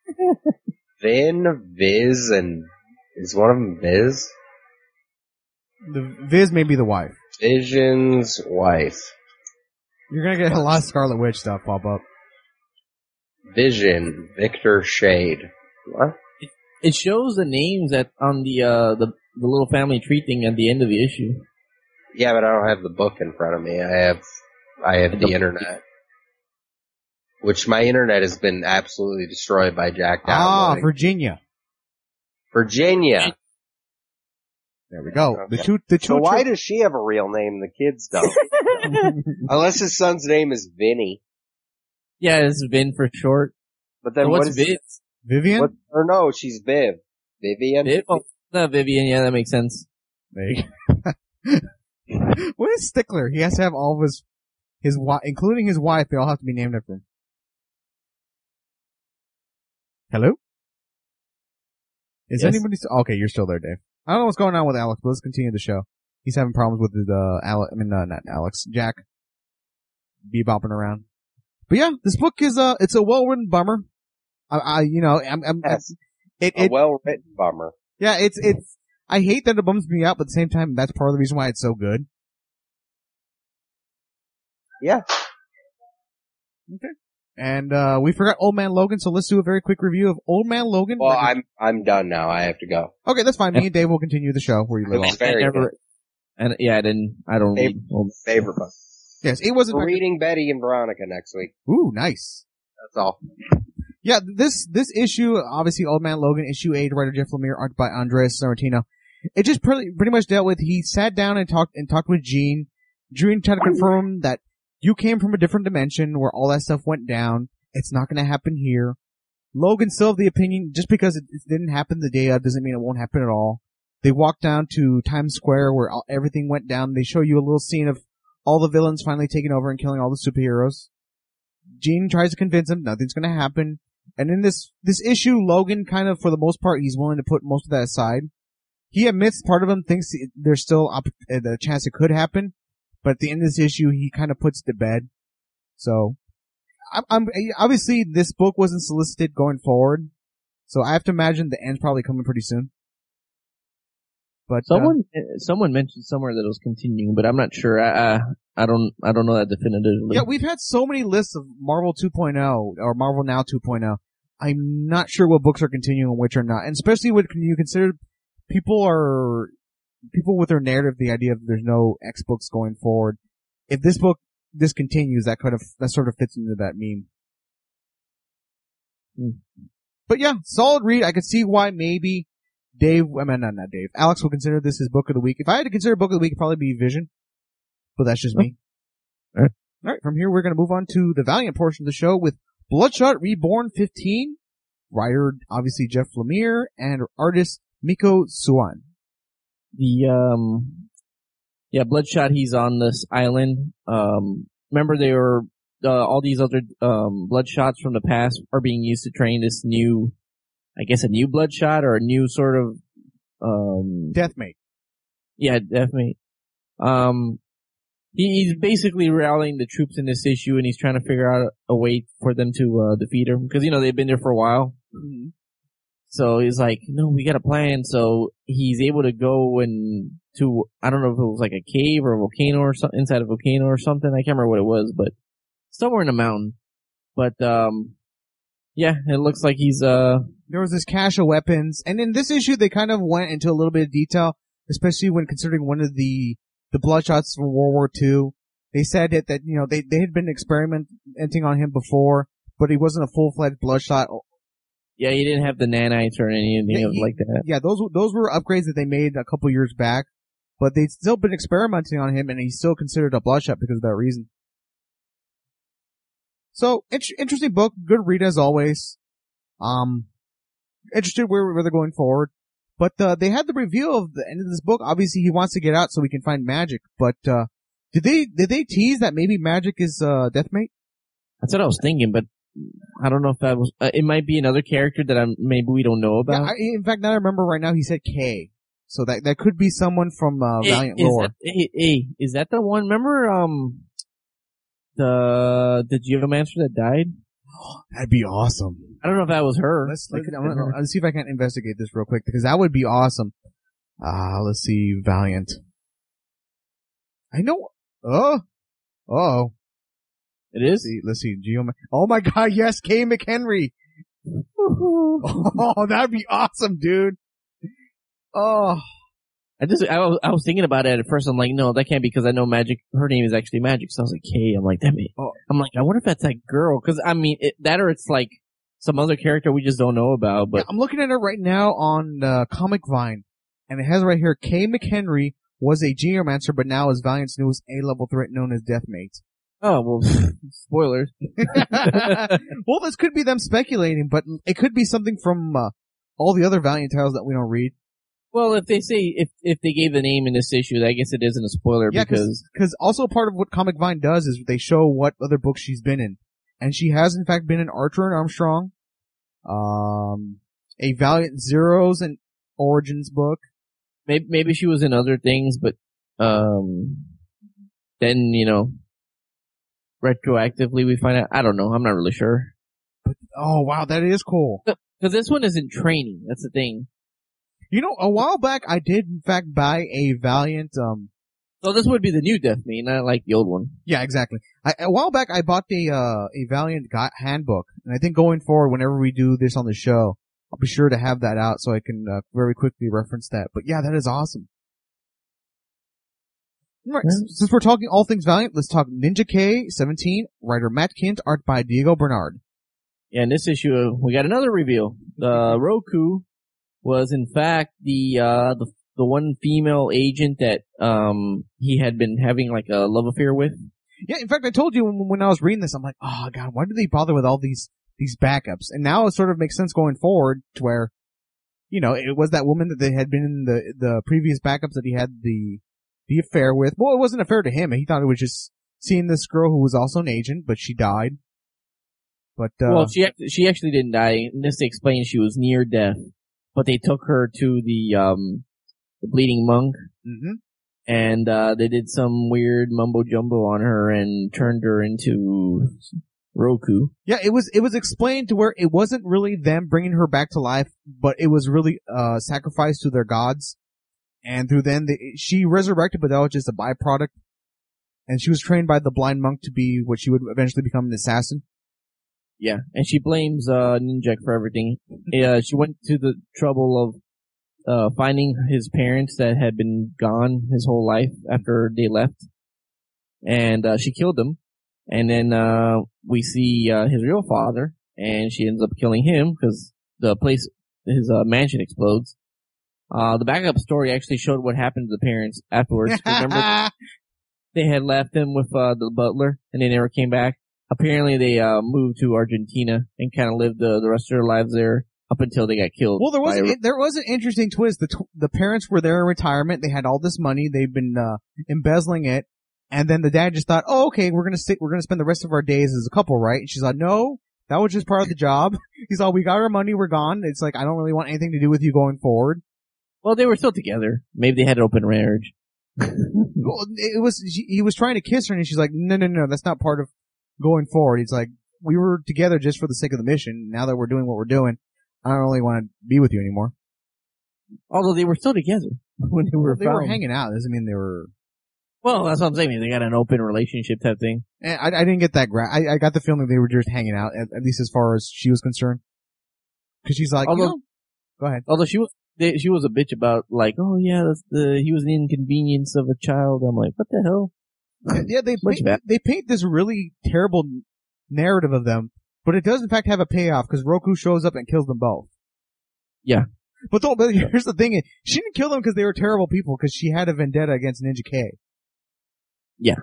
Vin, Viz, and is one of them Viz? The Viz may be the wife. Vision's wife. You're gonna get a lot of Scarlet Witch stuff pop up. Vision, Victor Shade. What? It shows the names on the little family tree thing at the end of the issue. Yeah, but I don't have the book in front of me. I have the internet. Which my internet has been absolutely destroyed by Jack downloading. Virginia. Virginia. There we go. Okay. So why does she have a real name? The kids don't. Unless his son's name is Vinny. Yeah, it's Vin for short. But then so what what's is Viv? Vivian? Or no, she's Viv. Vivian? Viv? Oh, not Vivian. Yeah, that makes sense. What is Stickler? He has to have all of his wife, including his wife, they all have to be named after him. Hello? Is anybody okay, you're still there, Dave. I don't know what's going on with Alex, but let's continue the show. He's having problems with his, not Alex, Jack. Bebopping around. But yeah, this book is, it's a well-written bummer. A well-written bummer. Yeah, it's, I hate that it bums me out, but at the same time, that's part of the reason why it's so good. Yeah. Okay. And, we forgot Old Man Logan, so let's do a very quick review of Old Man Logan. Well, I'm done now. I have to go. Okay, that's fine. Me and Dave will continue the show where you live off. And yeah, I don't read. Favorite book. Yes, it wasn't. We're reading Betty and Veronica next week. Ooh, nice. That's all. Yeah, this issue, obviously Old Man Logan, issue 8, writer Jeff Lemire, art by Andres Sorrentino. It just pretty much dealt with, he sat down and talked with Jean. Jean tried to confirm that you came from a different dimension where all that stuff went down. It's not gonna happen here. Logan still of the opinion, just because it didn't happen the day of doesn't mean it won't happen at all. They walk down to Times Square where everything went down. They show you a little scene of all the villains finally taking over and killing all the superheroes. Jean tries to convince him nothing's gonna happen. And in this issue, Logan kind of, for the most part, he's willing to put most of that aside. He admits part of him thinks there's still the chance it could happen, but at the end of this issue, he kind of puts it to bed. So, I'm obviously this book wasn't solicited going forward, so I have to imagine the end's probably coming pretty soon. But someone mentioned somewhere that it was continuing, but I'm not sure. I don't know that definitively. Yeah, we've had so many lists of Marvel 2.0 or Marvel Now 2.0. I'm not sure what books are continuing and which are not, and especially when you consider people with their narrative, the idea of there's no X books going forward. If this book discontinues, that sort of fits into that meme. But yeah, solid read. I could see why maybe not Dave. Alex will consider this his book of the week. If I had to consider book of the week, it'd probably be Vision. But that's just me. Alright, from here we're gonna move on to the Valiant portion of the show with Bloodshot Reborn 15. Writer, obviously, Jeff Lemire, and artist Miko Suan. Bloodshot, he's on this island. Remember they were, all these other, Bloodshots from the past are being used to train this new, I guess a new Bloodshot or a new sort of, Deathmate. Yeah, Deathmate. He's basically rallying the troops in this issue and he's trying to figure out a way for them to, defeat him. Cause, they've been there for a while. Mm-hmm. So he's like, no, we got a plan. So he's able to go to, I don't know if it was like a cave or a volcano or something, inside a volcano or something. I can't remember what it was, but somewhere in a mountain. But, yeah, it looks like he's, there was this cache of weapons. And in this issue, they kind of went into a little bit of detail, especially when considering one of the Bloodshots from World War II. They said that they had been experimenting on him before, but he wasn't a full-fledged Bloodshot. Yeah, he didn't have the nanites or anything like that. Yeah, those were upgrades that they made a couple years back, but they'd still been experimenting on him, and he's still considered a Bloodshot because of that reason. So, interesting book, good read as always. Interested where they're going forward. But, they had the review of the end of this book. Obviously, he wants to get out so we can find Magic, but, did they tease that maybe Magic is, Deathmate? That's what I was thinking, but I don't know if that was, it might be another character that maybe we don't know about. Yeah, in fact, now I remember right now he said K. So that could be someone from, Valiant lore. Is that the one, remember, the Geomancer that died? That'd be awesome. I don't know if that was her. Let's see if I can investigate this real quick, because that would be awesome. Let's see, Valiant. I know, uh-oh. It is? Let's see, oh my god, yes, Kay McHenry! Oh, that'd be awesome, dude! Oh. I was thinking about it at first, I'm like, no, that can't be because I know Magic, her name is actually Magic, so I was like, Kay, I'm like, I'm like, I wonder if that's that girl, cause I mean, that or it's like some other character we just don't know about, but. Yeah, I'm looking at her right now on, Comic Vine, And it has right here, Kay McHenry was a geomancer, but now is Valiant's newest A-level threat known as Deathmate. Oh, well, spoilers. Well, this could be them speculating, but it could be something from all the other Valiant titles that we don't read. Well, if they say, if they gave the name in this issue, I guess it isn't a spoiler because also part of what Comic Vine does is they show what other books she's been in. And she has in fact been in Archer and Armstrong, a Valiant Zeros and Origins book. Maybe she was in other things, but, then, retroactively we find out. I don't know. I'm not really sure. But, oh wow, that is cool. Because this one is in training. That's the thing. A while back I did in fact buy a Valiant, So this would be the new Deathmate, not like the old one. Yeah, exactly. A while back I bought a Valiant handbook, and I think going forward, whenever we do this on the show, I'll be sure to have that out so I can very quickly reference that. But yeah, that is awesome. Right, since we're talking all things Valiant, let's talk Ninja K-17, writer Matt Kint, art by Diego Bernard. Yeah, in this issue, we got another reveal. The Roku was in fact the one female agent that he had been having like a love affair with. Yeah, in fact, I told you when I was reading this, I'm like, oh god, why do they bother with all these backups? And now it sort of makes sense going forward to where, it was that woman that they had been in the previous backups that he had the affair with. Well, it wasn't an affair to him. He thought it was just seeing this girl who was also an agent, but she died. But well, she actually didn't die. And this explains she was near death, but they took her to the Bleeding Monk, and they did some weird mumbo jumbo on her and turned her into Roku. Yeah, it was explained to where it wasn't really them bringing her back to life, but it was really sacrificed to their gods. And through then, she resurrected, but that was just a byproduct. And she was trained by the blind monk to be what she would eventually become an assassin. Yeah, and she blames Ninjak for everything. She went to the trouble of finding his parents that had been gone his whole life after they left. And she killed them. And then we see his real father, and she ends up killing him because his mansion explodes. The backup story actually showed what happened to the parents afterwards. Remember, they had left him with the butler, and they never came back. Apparently, they moved to Argentina and kind of lived the rest of their lives there up until they got killed. Well, there was an interesting twist. The parents were there in retirement. They had all this money. They've been embezzling it, and then the dad just thought, "Oh, okay, we're gonna spend the rest of our days as a couple, right?" And she's like, "No, that was just part of the job." He's like, "We got our money. We're gone." It's like, I don't really want anything to do with you going forward. Well, they were still together. Maybe they had an open marriage. Well, he was trying to kiss her, and she's like, no, that's not part of going forward. He's like, we were together just for the sake of the mission. Now that we're doing what we're doing, I don't really want to be with you anymore. Although they were still together when they were hanging out. Doesn't mean they were. Well, that's what I'm saying. They got an open relationship type thing. And I didn't get that. I got the feeling they were just hanging out, at least as far as she was concerned. Because she's like, go ahead. Although she was a bitch about like, oh yeah, he was an inconvenience of a child. I'm like, what the hell? Yeah, they paint this really terrible narrative of them, but it does in fact have a payoff because Roku shows up and kills them both. Yeah. But here's the thing: she didn't kill them because they were terrible people. Because she had a vendetta against Ninja K. Yeah.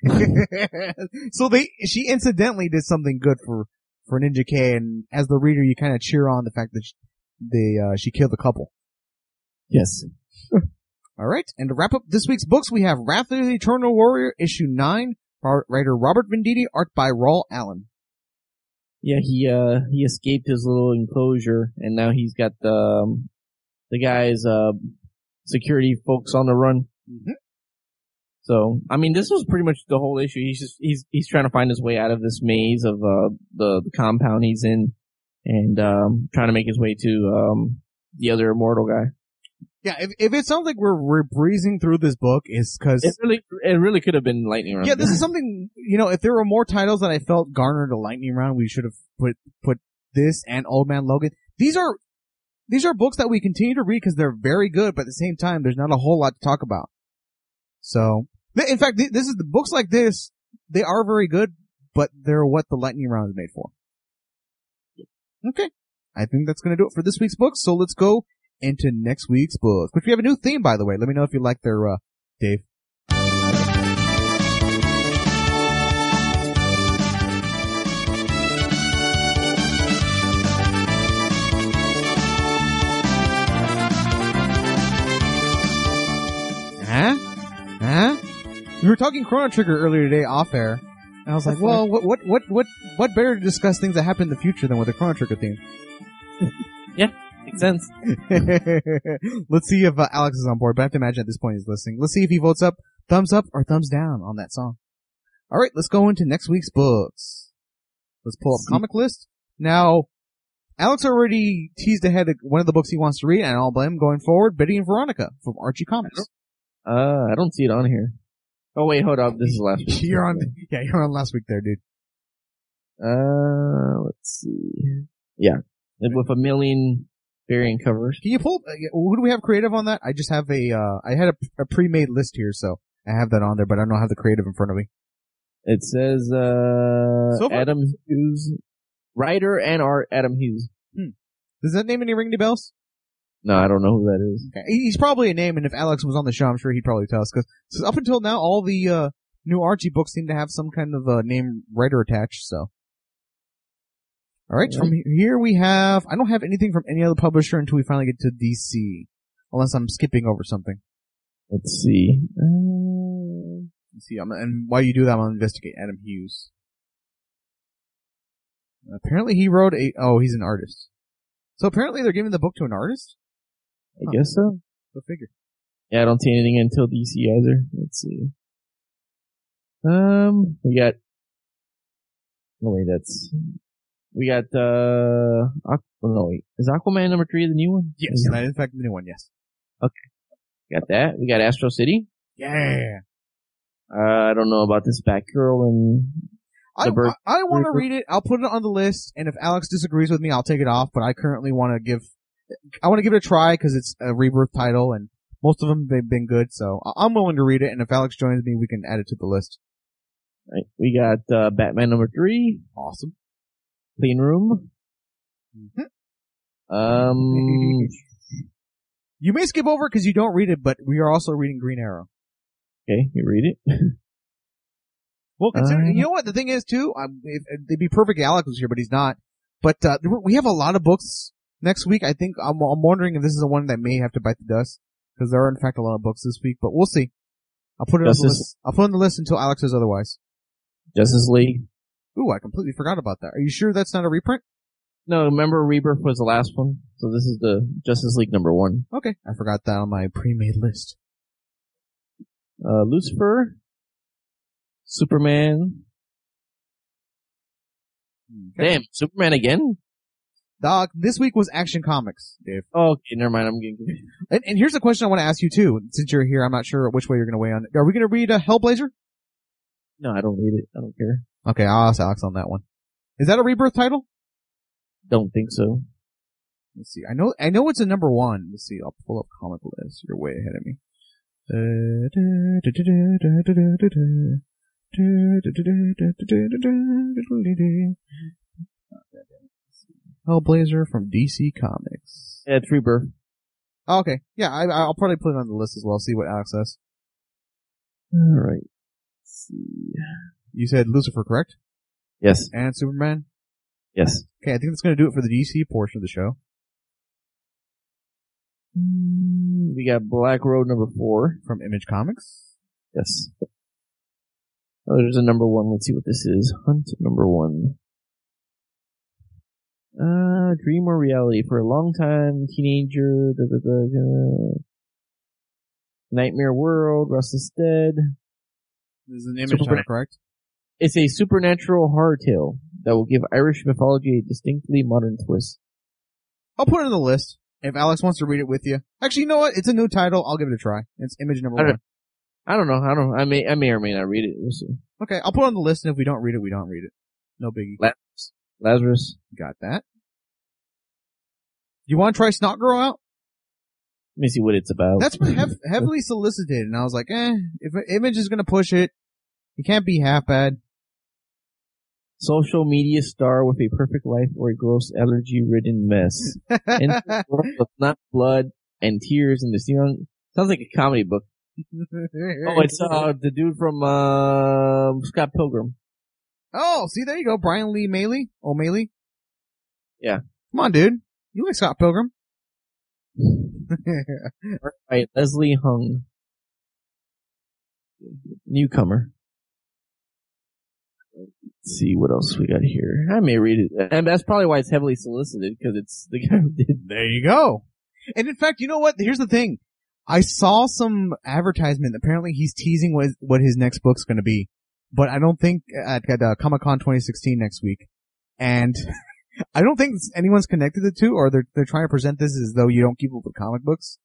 So she incidentally did something good for Ninja K, and as the reader, you kind of cheer on the fact that she killed a couple. Yes. All right, and to wrap up this week's books, we have Wrath of the Eternal Warrior, issue 9, writer Robert Venditti, art by Raul Allen. Yeah, he escaped his little enclosure, and now he's got the guy's security folks on the run. Mm-hmm. So, I mean, this was pretty much the whole issue. He's trying to find his way out of this maze of the compound he's in, and trying to make his way to the other immortal guy. Yeah, if it sounds like we're breezing through this book, it's because it really could have been lightning round. Yeah, this is something, if there were more titles that I felt garnered a lightning round, we should have put this and Old Man Logan. These are books that we continue to read because they're very good, but at the same time, there's not a whole lot to talk about. So, in fact, this is the books like this. They are very good, but they're what the lightning round is made for. Okay, I think that's going to do it for this week's books. So let's go into next week's book, which we have a new theme, by the way. Let me know if you like their, Dave. Huh? We were talking Chrono Trigger earlier today off air, and I was like, well, what better to discuss things that happen in the future than with a Chrono Trigger theme? Yeah, makes sense. Let's see if Alex is on board, but I have to imagine at this point he's listening. Let's see if he votes up or thumbs down on that song. Alright, let's go into next week's books. Let's pull up comic list. Now, Alex already teased ahead of one of the books he wants to read, and I'll blame him going forward, Betty and Veronica from Archie Comics. I don't see it on here. Oh wait, hold up. This is last week. You're on last week there, dude. Let's see. Yeah. With a million variant covers. Can you pull, who do we have creative on that? I just have I had a pre-made list here, so I have that on there, but I don't have the creative in front of me. It says, Adam Hughes, writer and art, Adam Hughes. Does that name ring any bells? No, I don't know who that is. Okay. He's probably a name, and if Alex was on the show, I'm sure he'd probably tell us, because up until now, all the, new Archie books seem to have some kind of, name writer attached, so. Alright, from here we have, I don't have anything from any other publisher until we finally get to DC. Unless I'm skipping over something. Let's see. Let's see, and while you do that, I'm gonna investigate Adam Hughes. Apparently he wrote he's an artist. So apparently they're giving the book to an artist? I guess so. Go figure. Yeah, I don't see anything until DC either. Let's see. We got, we got, is Aquaman number 3 the new one? Yes, that is in fact the new one, yes. Okay. Got that. We got Astro City. Yeah. I don't know about this Batgirl and I want to read it. I'll put it on the list, and if Alex disagrees with me, I'll take it off, but I currently want to give it a try because it's a Rebirth title, and most of them, they've been good, so I'm willing to read it, and if Alex joins me, we can add it to the list. Right. We got, Batman number 3. Awesome. Clean Room. Mm-hmm. You may skip over because you don't read it, but we are also reading Green Arrow. Okay, you read it. Well, you know what the thing is too? It'd be perfect if Alex was here, but he's not. But, we have a lot of books next week. I think I'm wondering if this is the one that may have to bite the dust. Because there are in fact a lot of books this week, but we'll see. I'll put it on the list. I'll put it on the list until Alex says otherwise. Justice League. Ooh, I completely forgot about that. Are you sure that's not a reprint? No, remember Rebirth was the last one, so this is the Justice League number 1. Okay, I forgot that on my pre-made list. Lucifer, Superman. Okay. Damn, Superman again? Doc, this week was Action Comics, Dave. Oh, okay, never mind, I'm getting confused. And here's a question I want to ask you too, since you're here. I'm not sure which way you're going to weigh on it. Are we going to read Hellblazer? No, I don't read it. I don't care. Okay, I'll ask Alex on that one. Is that a Rebirth title? Don't think so. Let's see. I know it's a number 1. Let's see. I'll pull up comic list. You're way ahead of me. Hellblazer from DC Comics. Yeah, it's Rebirth. Oh, okay. Yeah, I'll probably put it on the list as well. See what Alex says. Alright. Let's see. You said Lucifer, correct? Yes. And Superman? Yes. Okay, I think that's going to do it for the DC portion of the show. We got Black Road number 4. From Image Comics? Yes. Oh, there's a number 1. Let's see what this is. Hunt number 1. Dream or reality for a long time, teenager, Nightmare World, Russ Dead. This is an Image title, correct? It's a supernatural horror tale that will give Irish mythology a distinctly modern twist. I'll put it on the list. If Alex wants to read it with you. Actually, you know what? It's a new title. I'll give it a try. It's Image number 1. I don't know. I may or may not read it. We'll see. Okay, I'll put it on the list, and if we don't read it, we don't read it. No biggie. Lazarus. Got that. You want to try Snot Girl out? Let me see what it's about. That's been heavily solicited, and I was like, if Image is gonna push it, it can't be half bad. social media star with a perfect life or a gross allergy-ridden mess. Into a world of not blood and tears and this young. Sounds like a comedy book. Oh, it's the dude from Scott Pilgrim. Oh, see, there you go. Brian Lee O'Malley. Yeah. Come on, dude. You like Scott Pilgrim. Right, Leslie Hung. Newcomer. Let's see what else we got here. I may read it. And that's probably why it's heavily solicited, because it's the guy who did. There you go. And in fact, you know what? Here's the thing. I saw some advertisement. Apparently he's teasing what his next book's gonna be. But I don't think at Comic-Con 2016 next week. And I don't think anyone's connected the two, or they're trying to present this as though you don't keep up with comic books.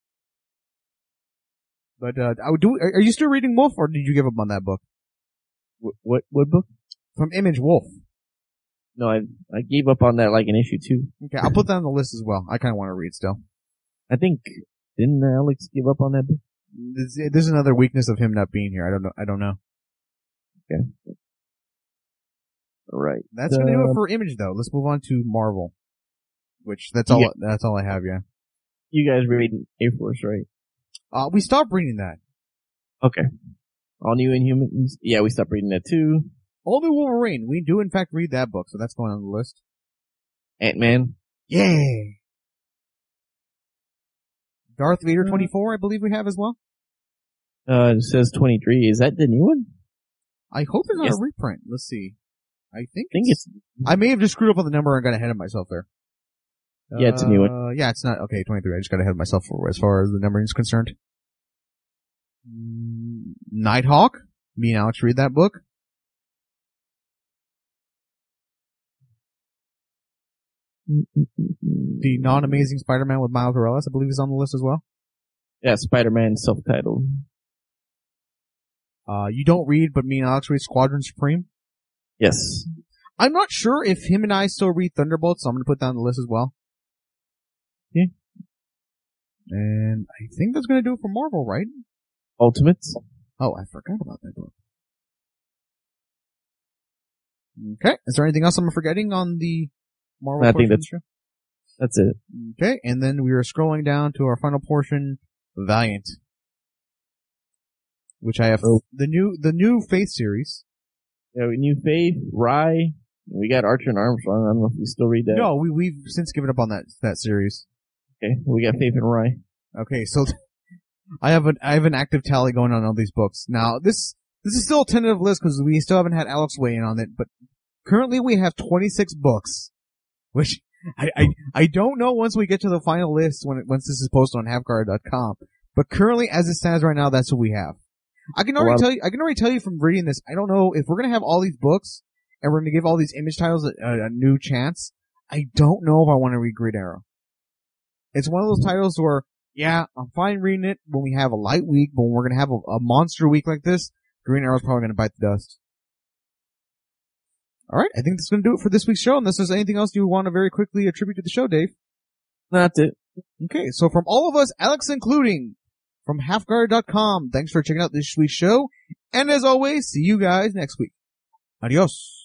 But are you still reading Wolf, or did you give up on that book? What book? From Image, Wolf. No, I gave up on that like in issue 2. Okay, I'll put that on the list as well. I kind of want to read still. I think, didn't Alex give up on that book? There's another weakness of him not being here. I don't know. Okay. Alright. That's gonna do it for Image though. Let's move on to Marvel. Which, that's all I have, yeah. You guys read A-Force, right? We stopped reading that. Okay. All New Inhumans? Yeah, we stopped reading that too. All New Wolverine. We do in fact read that book, so that's going on the list. Ant-Man? Yay! Darth Vader 24, I believe we have as well. It says 23. Is that the new one? I hope it's not a reprint. Let's see. I think it's... I may have just screwed up on the number and got ahead of myself there. Yeah, it's a new one. Yeah, it's not. Okay, 23. I just got ahead of myself as far as the numbering is concerned. Nighthawk. Me and Alex read that book. The non-amazing Spider-Man with Miles Morales, I believe, is on the list as well. Yeah, Spider-Man self-titled. You don't read, but me and Alex read Squadron Supreme. Yes. I'm not sure if him and I still read Thunderbolts, so I'm going to put that on the list as well. Yeah. And I think that's going to do it for Marvel, right? Ultimates. Oh, I forgot about that book. Okay. Is there anything else I'm forgetting on the Marvel I think that's it. Okay. And then we are scrolling down to our final portion, Valiant. Which I have the new Faith series. Yeah, New Faith, Rye. We got Archer and Armstrong. I don't know if you still read that. No, we've since given up on that series. Okay, we got Faith and Rye. Okay, so I have an active tally going on all these books. Now, this is still a tentative list because we still haven't had Alex weigh in on it, but currently we have 26 books, which I don't know once we get to the final list once this is posted on halfguard.com, but currently as it stands right now, that's what we have. I can already tell you from reading this, I don't know if we're gonna have all these books and we're gonna give all these Image titles a new chance. I don't know if I want to read Green Arrow. It's one of those titles where, yeah, I'm fine reading it when we have a light week, but when we're gonna have a monster week like this, Green Arrow's probably gonna bite the dust. Alright, I think that's gonna do it for this week's show, unless there's anything else you want to very quickly attribute to the show, Dave. That's it. Okay, so from all of us, Alex including, from halfguard.com, thanks for checking out this week's show, and as always, see you guys next week. Adios.